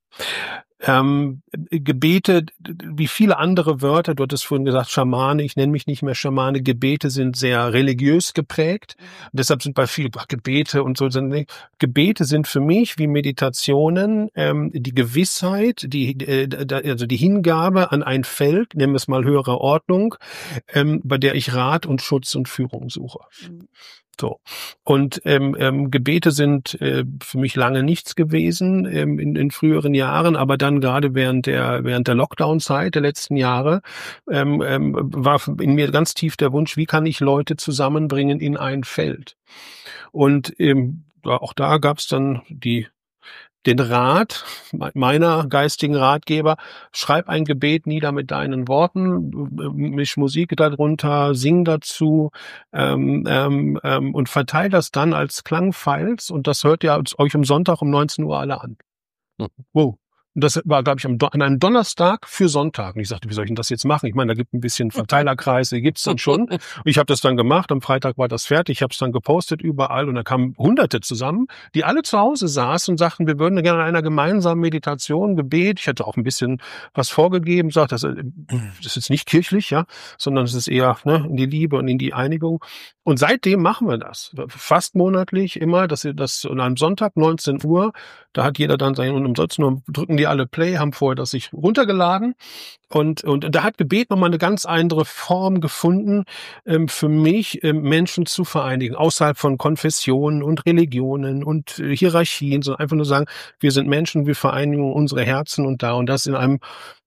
Gebete, wie viele andere Wörter, du hattest vorhin gesagt Schamane, ich nenne mich nicht mehr Schamane, Gebete sind sehr religiös geprägt. Und deshalb sind bei vielen Gebete und so. Gebete sind für mich wie Meditationen die Gewissheit, also die Hingabe an ein Feld, nennen wir es mal höhere Ordnung, bei der ich Rat und Schutz und Führung suche. So. Und Gebete sind für mich lange nichts gewesen in früheren Jahren, aber dann gerade während der Lockdown-Zeit der letzten Jahre war in mir ganz tief der Wunsch, wie kann ich Leute zusammenbringen in ein Feld? Und auch da gab es dann den Rat meiner geistigen Ratgeber, schreib ein Gebet nieder mit deinen Worten, misch Musik darunter, sing dazu und verteile das dann als Klangfiles und das hört ihr euch am Sonntag um 19 Uhr alle an. Wow. Und das war, glaube ich, an einem Donnerstag für Sonntag. Und ich sagte, wie soll ich denn das jetzt machen? Ich meine, da gibt ein bisschen Verteilerkreise, gibt's dann schon. Ich habe das dann gemacht. Am Freitag war das fertig. Ich habe es dann gepostet überall. Und da kamen Hunderte zusammen, die alle zu Hause saßen und sagten, wir würden gerne in einer gemeinsamen Meditation, Gebet. Ich hatte auch ein bisschen was vorgegeben, sagt, das ist jetzt nicht kirchlich, ja, sondern es ist eher in die Liebe und in die Einigung. Und seitdem machen wir das. Fast monatlich immer, dass an einem Sonntag, 19 Uhr, da hat jeder dann sein, und umsonst nur drücken die alle Play, haben vorher das sich runtergeladen. Und da hat Gebet nochmal eine ganz andere Form gefunden, für mich Menschen zu vereinigen, außerhalb von Konfessionen und Religionen und Hierarchien, sondern einfach nur sagen, wir sind Menschen, wir vereinigen unsere Herzen und das in einem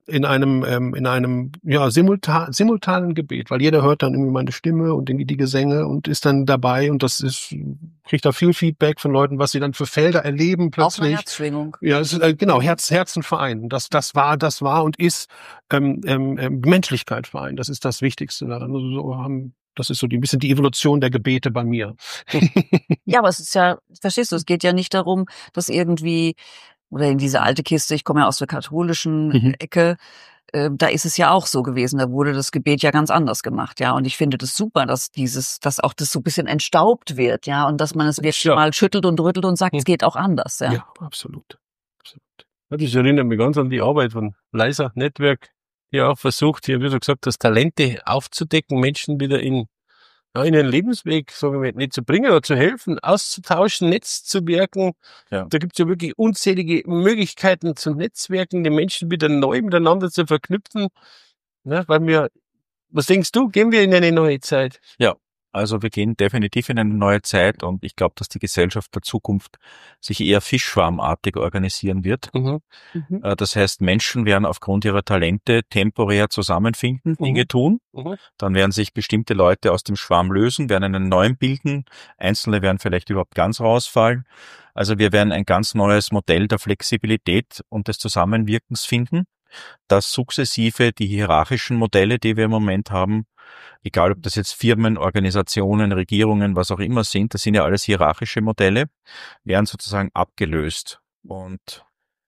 simultanen Gebet, weil jeder hört dann irgendwie meine Stimme und irgendwie die Gesänge und ist dann dabei und kriegt da viel Feedback von Leuten, was sie dann für Felder erleben plötzlich. Auch eine Herzschwingung. Ja, es ist, genau, Herzen vereinen. Das war und ist Menschlichkeit vereinen. Das ist das Wichtigste daran. Also das ist so ein bisschen die Evolution der Gebete bei mir. Ja, aber es ist ja, verstehst du, es geht ja nicht darum, dass irgendwie oder in diese alte Kiste, ich komme ja aus der katholischen Ecke, da ist es ja auch so gewesen, da wurde das Gebet ja ganz anders gemacht, ja, und ich finde das super, dass auch das so ein bisschen entstaubt wird, ja, und dass man es wirklich mal schüttelt und rüttelt und sagt, es geht auch anders, ja. Ja, absolut. Ja, das erinnert mich ganz an die Arbeit von Leiser Network, die auch versucht, hier, wie du gesagt hast, Talente aufzudecken, Menschen wieder in ihren Lebensweg, sagen wir, nicht zu bringen oder zu helfen, auszutauschen, Netz zu wirken. Ja. Da gibt's ja wirklich unzählige Möglichkeiten zum Netzwerken, die Menschen wieder neu miteinander zu verknüpfen. Ja, was denkst du, gehen wir in eine neue Zeit? Ja, also wir gehen definitiv in eine neue Zeit und ich glaube, dass die Gesellschaft der Zukunft sich eher fischschwarmartig organisieren wird. Das heißt, Menschen werden aufgrund ihrer Talente temporär zusammenfinden, Dinge tun. Dann werden sich bestimmte Leute aus dem Schwarm lösen, werden einen neuen bilden. Einzelne werden vielleicht überhaupt ganz rausfallen. Also wir werden ein ganz neues Modell der Flexibilität und des Zusammenwirkens finden, das sukzessive die hierarchischen Modelle, die wir im Moment haben, egal ob das jetzt Firmen, Organisationen, Regierungen, was auch immer sind, das sind ja alles hierarchische Modelle, werden sozusagen abgelöst. Und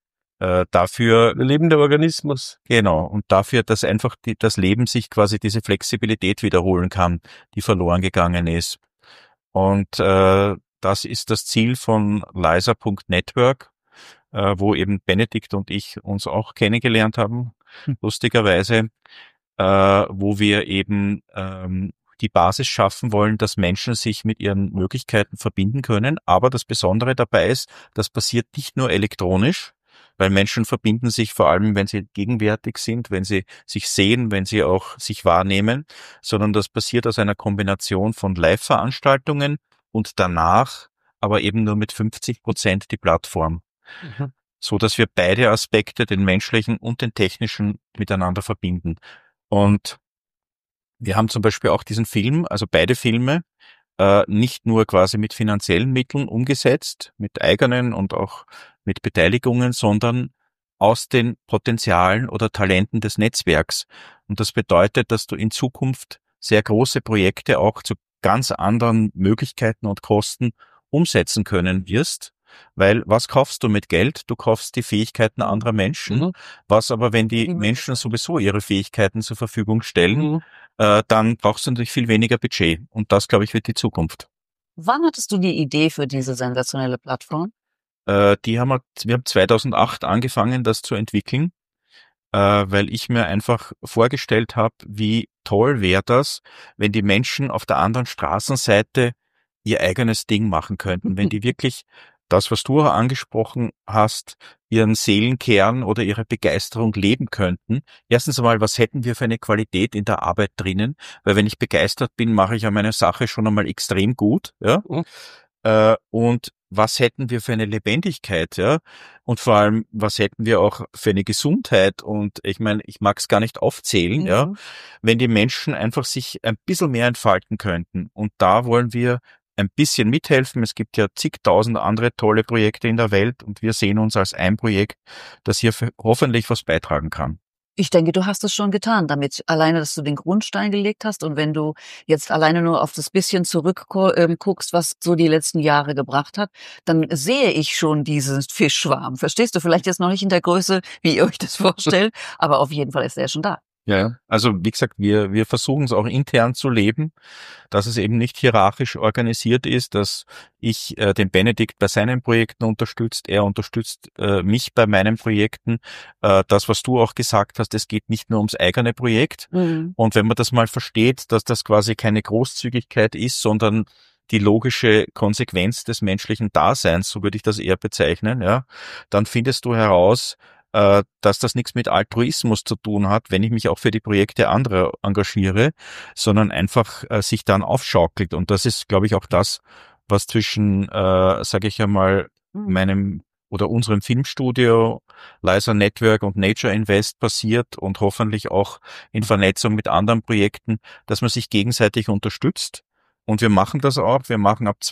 dafür lebender Organismus. Genau. Und dafür, dass einfach das Leben sich quasi diese Flexibilität wiederholen kann, die verloren gegangen ist. Und das ist das Ziel von Leiser.network, wo eben Benedikt und ich uns auch kennengelernt haben, lustigerweise, wo wir eben die Basis schaffen wollen, dass Menschen sich mit ihren Möglichkeiten verbinden können. Aber das Besondere dabei ist, das passiert nicht nur elektronisch, weil Menschen verbinden sich vor allem, wenn sie gegenwärtig sind, wenn sie sich sehen, wenn sie auch sich wahrnehmen, sondern das passiert aus einer Kombination von Live-Veranstaltungen und danach aber eben nur mit 50% die Plattform. So dass wir beide Aspekte, den menschlichen und den technischen, miteinander verbinden. Und Wir haben zum Beispiel auch diesen Film, also beide Filme, nicht nur quasi mit finanziellen Mitteln umgesetzt, mit eigenen und auch mit Beteiligungen, sondern aus den Potenzialen oder Talenten des Netzwerks. Und das bedeutet, dass du in Zukunft sehr große Projekte auch zu ganz anderen Möglichkeiten und Kosten umsetzen können wirst. Weil was kaufst du mit Geld? Du kaufst die Fähigkeiten anderer Menschen. Was aber, wenn die Menschen sowieso ihre Fähigkeiten zur Verfügung stellen, dann brauchst du natürlich viel weniger Budget. Und das, glaube ich, wird die Zukunft. Wann hattest du die Idee für diese sensationelle Plattform? Wir haben 2008 angefangen, das zu entwickeln, weil ich mir einfach vorgestellt habe, wie toll wäre das, wenn die Menschen auf der anderen Straßenseite ihr eigenes Ding machen könnten, wenn die wirklich das, was du auch angesprochen hast, ihren Seelenkern oder ihre Begeisterung leben könnten. Erstens einmal, was hätten wir für eine Qualität in der Arbeit drinnen? Weil wenn ich begeistert bin, mache ich ja meine Sache schon einmal extrem gut. Ja? Und was hätten wir für eine Lebendigkeit, ja? Und vor allem, was hätten wir auch für eine Gesundheit? Und ich meine, ich mag es gar nicht aufzählen, ja, wenn die Menschen einfach sich ein bisschen mehr entfalten könnten. Und da wollen wir ein bisschen mithelfen. Es gibt ja zigtausend andere tolle Projekte in der Welt und wir sehen uns als ein Projekt, das hier hoffentlich was beitragen kann. Ich denke, du hast es schon getan, damit alleine, dass du den Grundstein gelegt hast. Und wenn du jetzt alleine nur auf das bisschen zurückguckst, was so die letzten Jahre gebracht hat, dann sehe ich schon diesen Fischschwarm. Verstehst du? Vielleicht jetzt noch nicht in der Größe, wie ihr euch das vorstellt, aber auf jeden Fall ist er schon da. Ja, also wie gesagt, wir versuchen es auch intern zu leben, dass es eben nicht hierarchisch organisiert ist, dass ich den Benedikt bei seinen Projekten unterstützt, er unterstützt mich bei meinen Projekten. Das, was du auch gesagt hast, es geht nicht nur ums eigene Projekt. Und wenn man das mal versteht, dass das quasi keine Großzügigkeit ist, sondern die logische Konsequenz des menschlichen Daseins, so würde ich das eher bezeichnen, ja, dann findest du heraus, dass das nichts mit Altruismus zu tun hat, wenn ich mich auch für die Projekte anderer engagiere, sondern einfach sich dann aufschaukelt. Und das ist, glaube ich, auch das, was zwischen, sage ich einmal, meinem oder unserem Filmstudio, Liza Network und Nature Invest passiert und hoffentlich auch in Vernetzung mit anderen Projekten, dass man sich gegenseitig unterstützt. Und wir machen das auch. Wir machen ab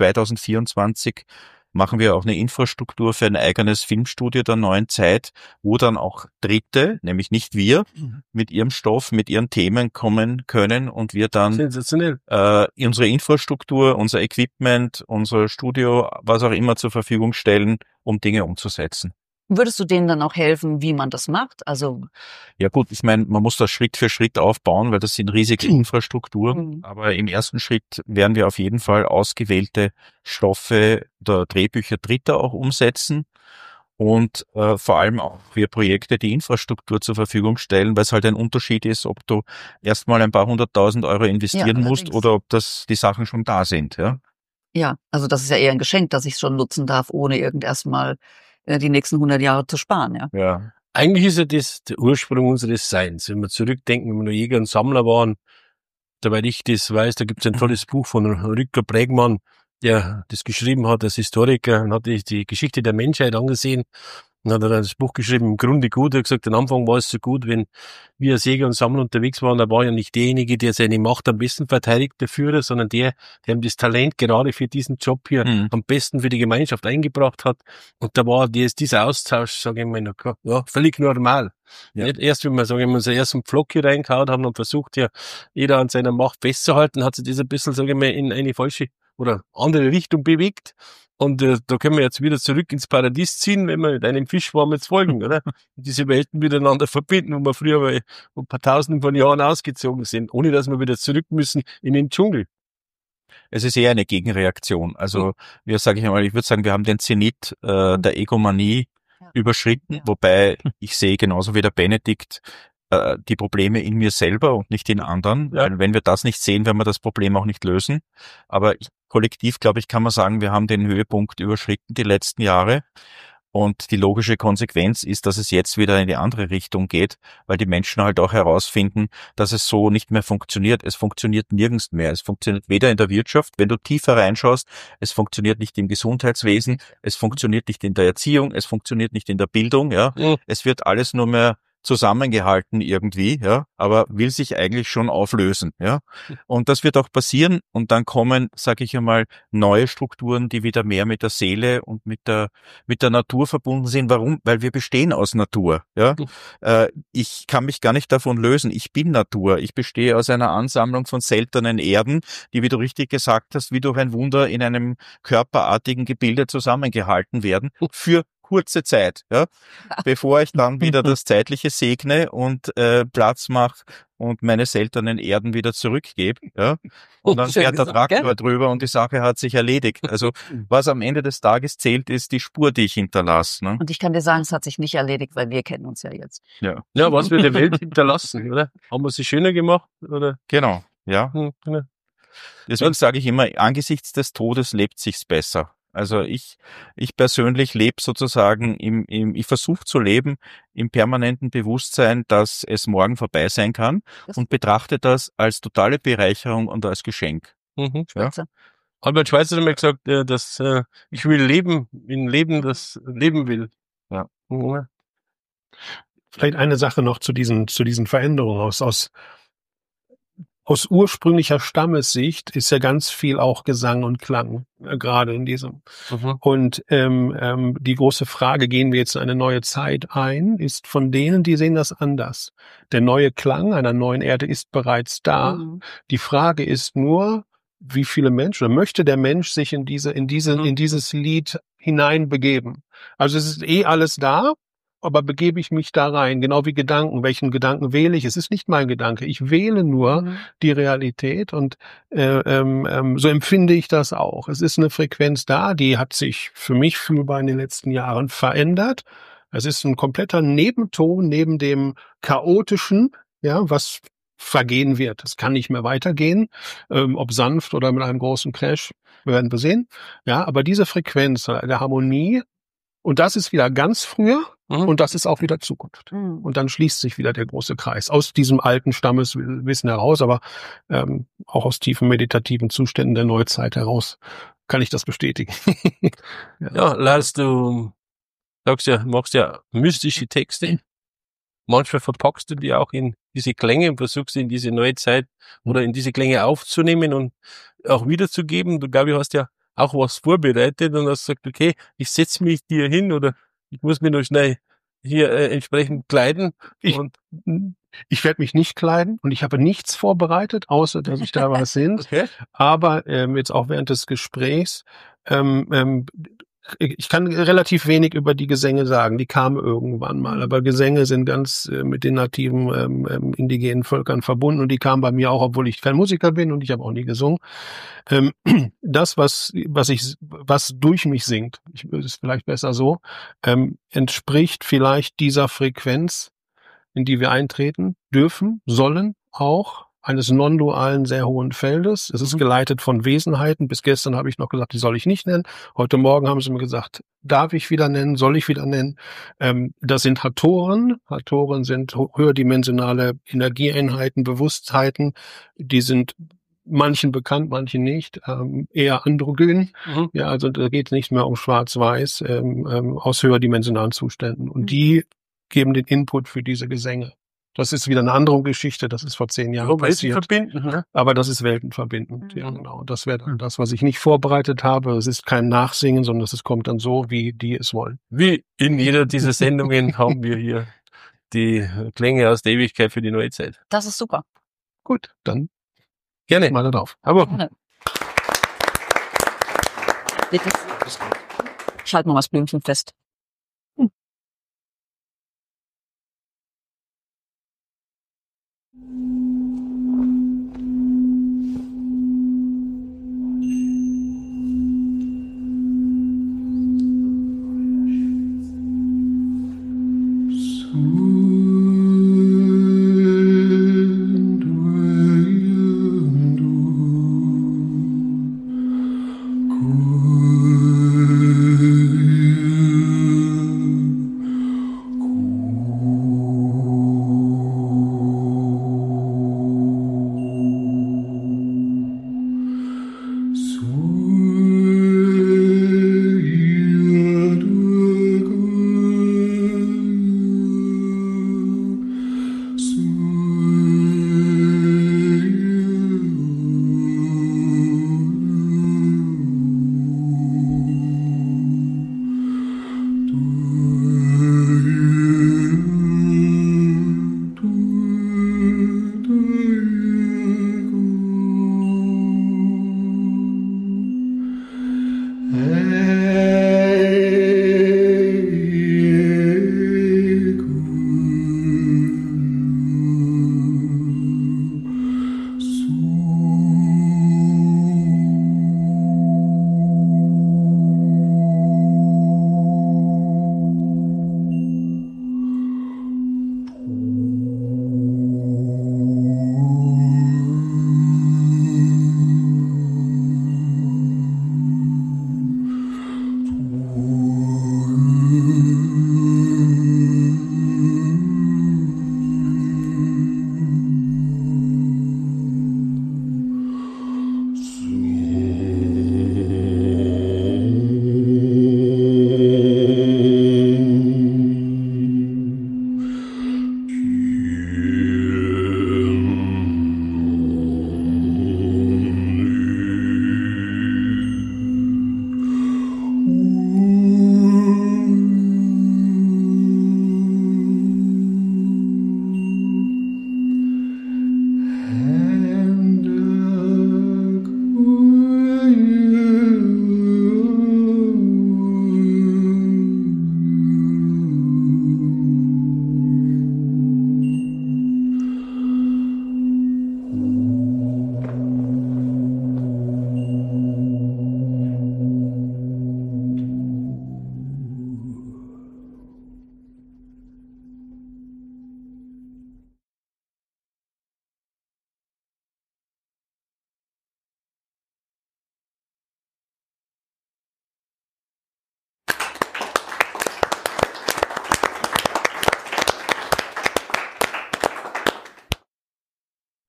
2024 machen wir auch eine Infrastruktur für ein eigenes Filmstudio der neuen Zeit, wo dann auch Dritte, nämlich nicht wir, mit ihrem Stoff, mit ihren Themen kommen können und wir dann unsere Infrastruktur, unser Equipment, unser Studio, was auch immer zur Verfügung stellen, um Dinge umzusetzen. Würdest du denen dann auch helfen, wie man das macht? Also ja gut, ich meine, man muss das Schritt für Schritt aufbauen, weil das sind riesige Infrastrukturen. Aber im ersten Schritt werden wir auf jeden Fall ausgewählte Stoffe oder Drehbücher Dritter auch umsetzen und vor allem auch für Projekte die Infrastruktur zur Verfügung stellen, weil es halt ein Unterschied ist, ob du erstmal ein paar 100.000 Euro investieren musst oder ob das die Sachen schon da sind. Ja, also das ist ja eher ein Geschenk, dass ich es schon nutzen darf, ohne erstmal die nächsten 100 Jahre zu sparen, ja. Eigentlich ist ja das der Ursprung unseres Seins. Wenn wir zurückdenken, wenn wir noch Jäger und Sammler waren, soweit ich das weiß, da gibt es ein tolles Buch von Rücker Bregmann, der das geschrieben hat als Historiker und hat die Geschichte der Menschheit angesehen und hat dann das Buch geschrieben, im Grunde gut. Er hat gesagt, am Anfang war es so gut, wenn wir als Jäger und Sammler unterwegs waren, da war ja nicht derjenige, der seine Macht am besten verteidigt, der Führer, sondern der das Talent gerade für diesen Job hier am besten für die Gemeinschaft eingebracht hat. Und da war dieser Austausch, sage ich mal, ja, völlig normal. Ja. Nicht erst, wenn wir, sagen wir, unseren ersten Pflock hier reingehauen haben und versucht ja, jeder an seiner Macht festzuhalten, hat sich das ein bisschen, sage ich mal, in eine falsche oder andere Richtung bewegt. Und da können wir jetzt wieder zurück ins Paradies ziehen, wenn wir mit einem Fischschwarm jetzt folgen, oder? Und diese Welten miteinander verbinden, wo wir früher mal ein paar Tausenden von Jahren ausgezogen sind, ohne dass wir wieder zurück müssen in den Dschungel. Es ist eher eine Gegenreaktion. Also ich würde sagen, wir haben den Zenit der Egomanie überschritten, wobei ich sehe genauso wie der Benedikt die Probleme in mir selber und nicht in anderen. Ja. Weil wenn wir das nicht sehen, werden wir das Problem auch nicht lösen. Aber kollektiv, glaube ich, kann man sagen, wir haben den Höhepunkt überschritten die letzten Jahre. Und die logische Konsequenz ist, dass es jetzt wieder in die andere Richtung geht, weil die Menschen halt auch herausfinden, dass es so nicht mehr funktioniert. Es funktioniert nirgends mehr. Es funktioniert weder in der Wirtschaft, wenn du tiefer reinschaust, es funktioniert nicht im Gesundheitswesen, es funktioniert nicht in der Erziehung, es funktioniert nicht in der Bildung. Ja, es wird alles nur mehr zusammengehalten irgendwie, ja, aber will sich eigentlich schon auflösen, ja. Und das wird auch passieren und dann kommen, sage ich einmal, neue Strukturen, die wieder mehr mit der Seele und mit der Natur verbunden sind. Warum? Weil wir bestehen aus Natur, ja. Ich kann mich gar nicht davon lösen. Ich bin Natur. Ich bestehe aus einer Ansammlung von seltenen Erden, die, wie du richtig gesagt hast, wie durch ein Wunder in einem körperartigen Gebilde zusammengehalten werden für kurze Zeit, ja, bevor ich dann wieder das Zeitliche segne und Platz mache und meine seltenen Erden wieder zurückgebe, ja. Und dann fährt der Traktor drüber und die Sache hat sich erledigt. Also was am Ende des Tages zählt, ist die Spur, die ich hinterlasse. Ne? Und ich kann dir sagen, es hat sich nicht erledigt, weil wir kennen uns ja jetzt. Ja, was wir der Welt hinterlassen, oder? Haben wir sie schöner gemacht, oder? Genau, ja. Genau. Deswegen sage ich immer, angesichts des Todes lebt sich's besser. Also ich persönlich lebe sozusagen ich versuche zu leben im permanenten Bewusstsein, dass es morgen vorbei sein kann und betrachte das als totale Bereicherung und als Geschenk. Ja. Albert Schweitzer hat mir gesagt, dass ich will leben, in Leben, das Leben will. Ja. Vielleicht eine Sache noch zu diesen Veränderungen aus ursprünglicher Stammessicht ist ja ganz viel auch Gesang und Klang, gerade in diesem. Und die große Frage, gehen wir jetzt in eine neue Zeit ein, ist von denen, die sehen das anders. Der neue Klang einer neuen Erde ist bereits da. Die Frage ist nur, wie viele Menschen, oder möchte der Mensch sich in dieses Lied hineinbegeben? Also es ist alles da, aber begebe ich mich da rein, genau wie Gedanken. Welchen Gedanken wähle ich? Es ist nicht mein Gedanke. Ich wähle nur die Realität und so empfinde ich das auch. Es ist eine Frequenz da, die hat sich für mich fühlbar in den letzten Jahren verändert. Es ist ein kompletter Nebenton neben dem Chaotischen, ja, was vergehen wird. Es kann nicht mehr weitergehen, ob sanft oder mit einem großen Crash, werden wir sehen. Ja, aber diese Frequenz der Harmonie, und das ist wieder ganz früher, und das ist auch wieder Zukunft. Und dann schließt sich wieder der große Kreis aus diesem alten Stammeswissen heraus, aber auch aus tiefen meditativen Zuständen der Neuzeit heraus kann ich das bestätigen. Ja, Lars, du machst ja mystische Texte. Manchmal verpackst du die auch in diese Klänge und versuchst in diese neue Zeit oder in diese Klänge aufzunehmen und auch wiederzugeben. Du, glaube ich, hast ja auch was vorbereitet und hast gesagt, okay, ich setze mich hier hin oder ich muss mich noch schnell hier entsprechend kleiden. Ich werde mich nicht kleiden und ich habe nichts vorbereitet, außer dass ich da was sind. Okay. Aber jetzt auch während des Gesprächs, ich kann relativ wenig über die Gesänge sagen. Die kamen irgendwann mal. Aber Gesänge sind ganz mit den nativen indigenen Völkern verbunden. Und die kamen bei mir auch, obwohl ich kein Musiker bin und ich habe auch nie gesungen. Das, was durch mich singt, ist vielleicht besser so, entspricht vielleicht dieser Frequenz, in die wir eintreten dürfen, sollen auch, eines non-dualen, sehr hohen Feldes. Es ist geleitet von Wesenheiten. Bis gestern habe ich noch gesagt, die soll ich nicht nennen. Heute Morgen haben sie mir gesagt, darf ich wieder nennen, soll ich wieder nennen. Das sind Hatoren. Hatoren sind höherdimensionale Energieeinheiten, Bewusstheiten. Die sind manchen bekannt, manchen nicht, eher androgyn. Ja, also da geht es nicht mehr um Schwarz-Weiß, aus höherdimensionalen Zuständen. Und die geben den Input für diese Gesänge. Das ist wieder eine andere Geschichte, das ist vor 10 Jahren passiert. Weltenverbindend, ne? Aber das ist weltenverbindend, ja genau. Das wäre dann das, was ich nicht vorbereitet habe. Es ist kein Nachsingen, sondern es kommt dann so, wie die es wollen. Wie in jeder dieser Sendungen haben wir hier die Klänge aus der Ewigkeit für die neue Zeit. Das ist super. Gut, dann gerne mal da drauf. Aber Ich halte mal das Blümchen fest.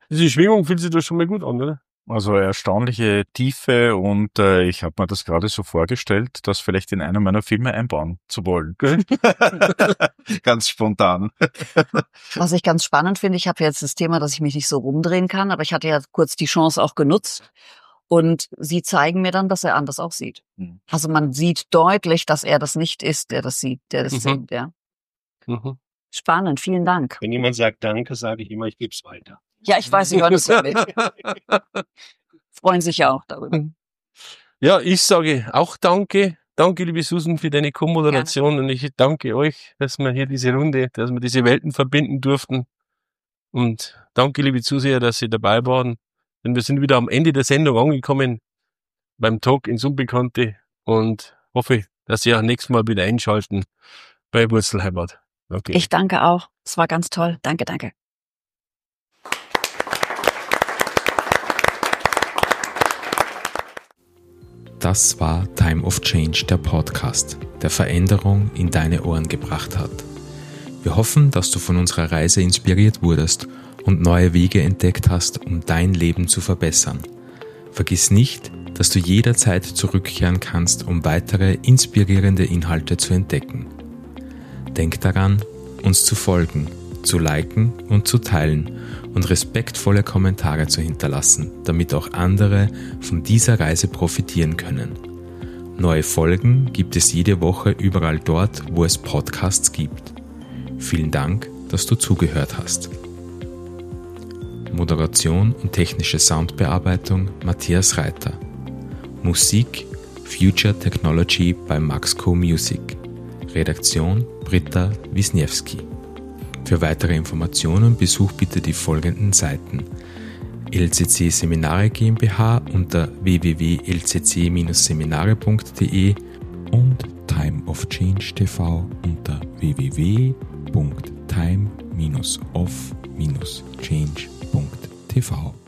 Diese Schwingung fühlt sich doch schon mal gut an, oder? Also erstaunliche Tiefe und ich habe mir das gerade so vorgestellt, das vielleicht in einer meiner Filme einbauen zu wollen. Ganz spontan. Was ich ganz spannend finde, ich habe jetzt das Thema, dass ich mich nicht so rumdrehen kann, aber ich hatte ja kurz die Chance auch genutzt. Und sie zeigen mir dann, dass er anders auch sieht. Also man sieht deutlich, dass er das nicht ist, der das sieht, der das singt, ja. Spannend, vielen Dank. Wenn jemand sagt Danke, sage ich immer, ich gebe es weiter. Ja, ich weiß, Sie hören es ja mit. Freuen sich ja auch darüber. Ja, ich sage auch Danke. Danke, liebe Susan, für deine Co-Moderation. Und ich danke euch, dass wir hier diese Runde, dass wir diese Welten verbinden durften. Und danke, liebe Zuseher, dass Sie dabei waren. Denn wir sind wieder am Ende der Sendung angekommen beim Talk ins Unbekannte und hoffe, dass Sie auch nächstes Mal wieder einschalten bei Wurzelheimat. Okay. Ich danke auch. Es war ganz toll. Danke, danke. Das war Time of Change, der Podcast, der Veränderung in deine Ohren gebracht hat. Wir hoffen, dass du von unserer Reise inspiriert wurdest und neue Wege entdeckt hast, um dein Leben zu verbessern. Vergiss nicht, dass du jederzeit zurückkehren kannst, um weitere inspirierende Inhalte zu entdecken. Denk daran, uns zu folgen, zu liken und zu teilen und respektvolle Kommentare zu hinterlassen, damit auch andere von dieser Reise profitieren können. Neue Folgen gibt es jede Woche überall dort, wo es Podcasts gibt. Vielen Dank, dass du zugehört hast. Moderation und technische Soundbearbeitung Matthias Reiter. Musik Future Technology bei Maxco Music. Redaktion Britta Wisniewski. Für weitere Informationen besuch bitte die folgenden Seiten: LCC Seminare GmbH unter www.lcc-seminare.de und Time of Change TV unter www.time-of-change.tv.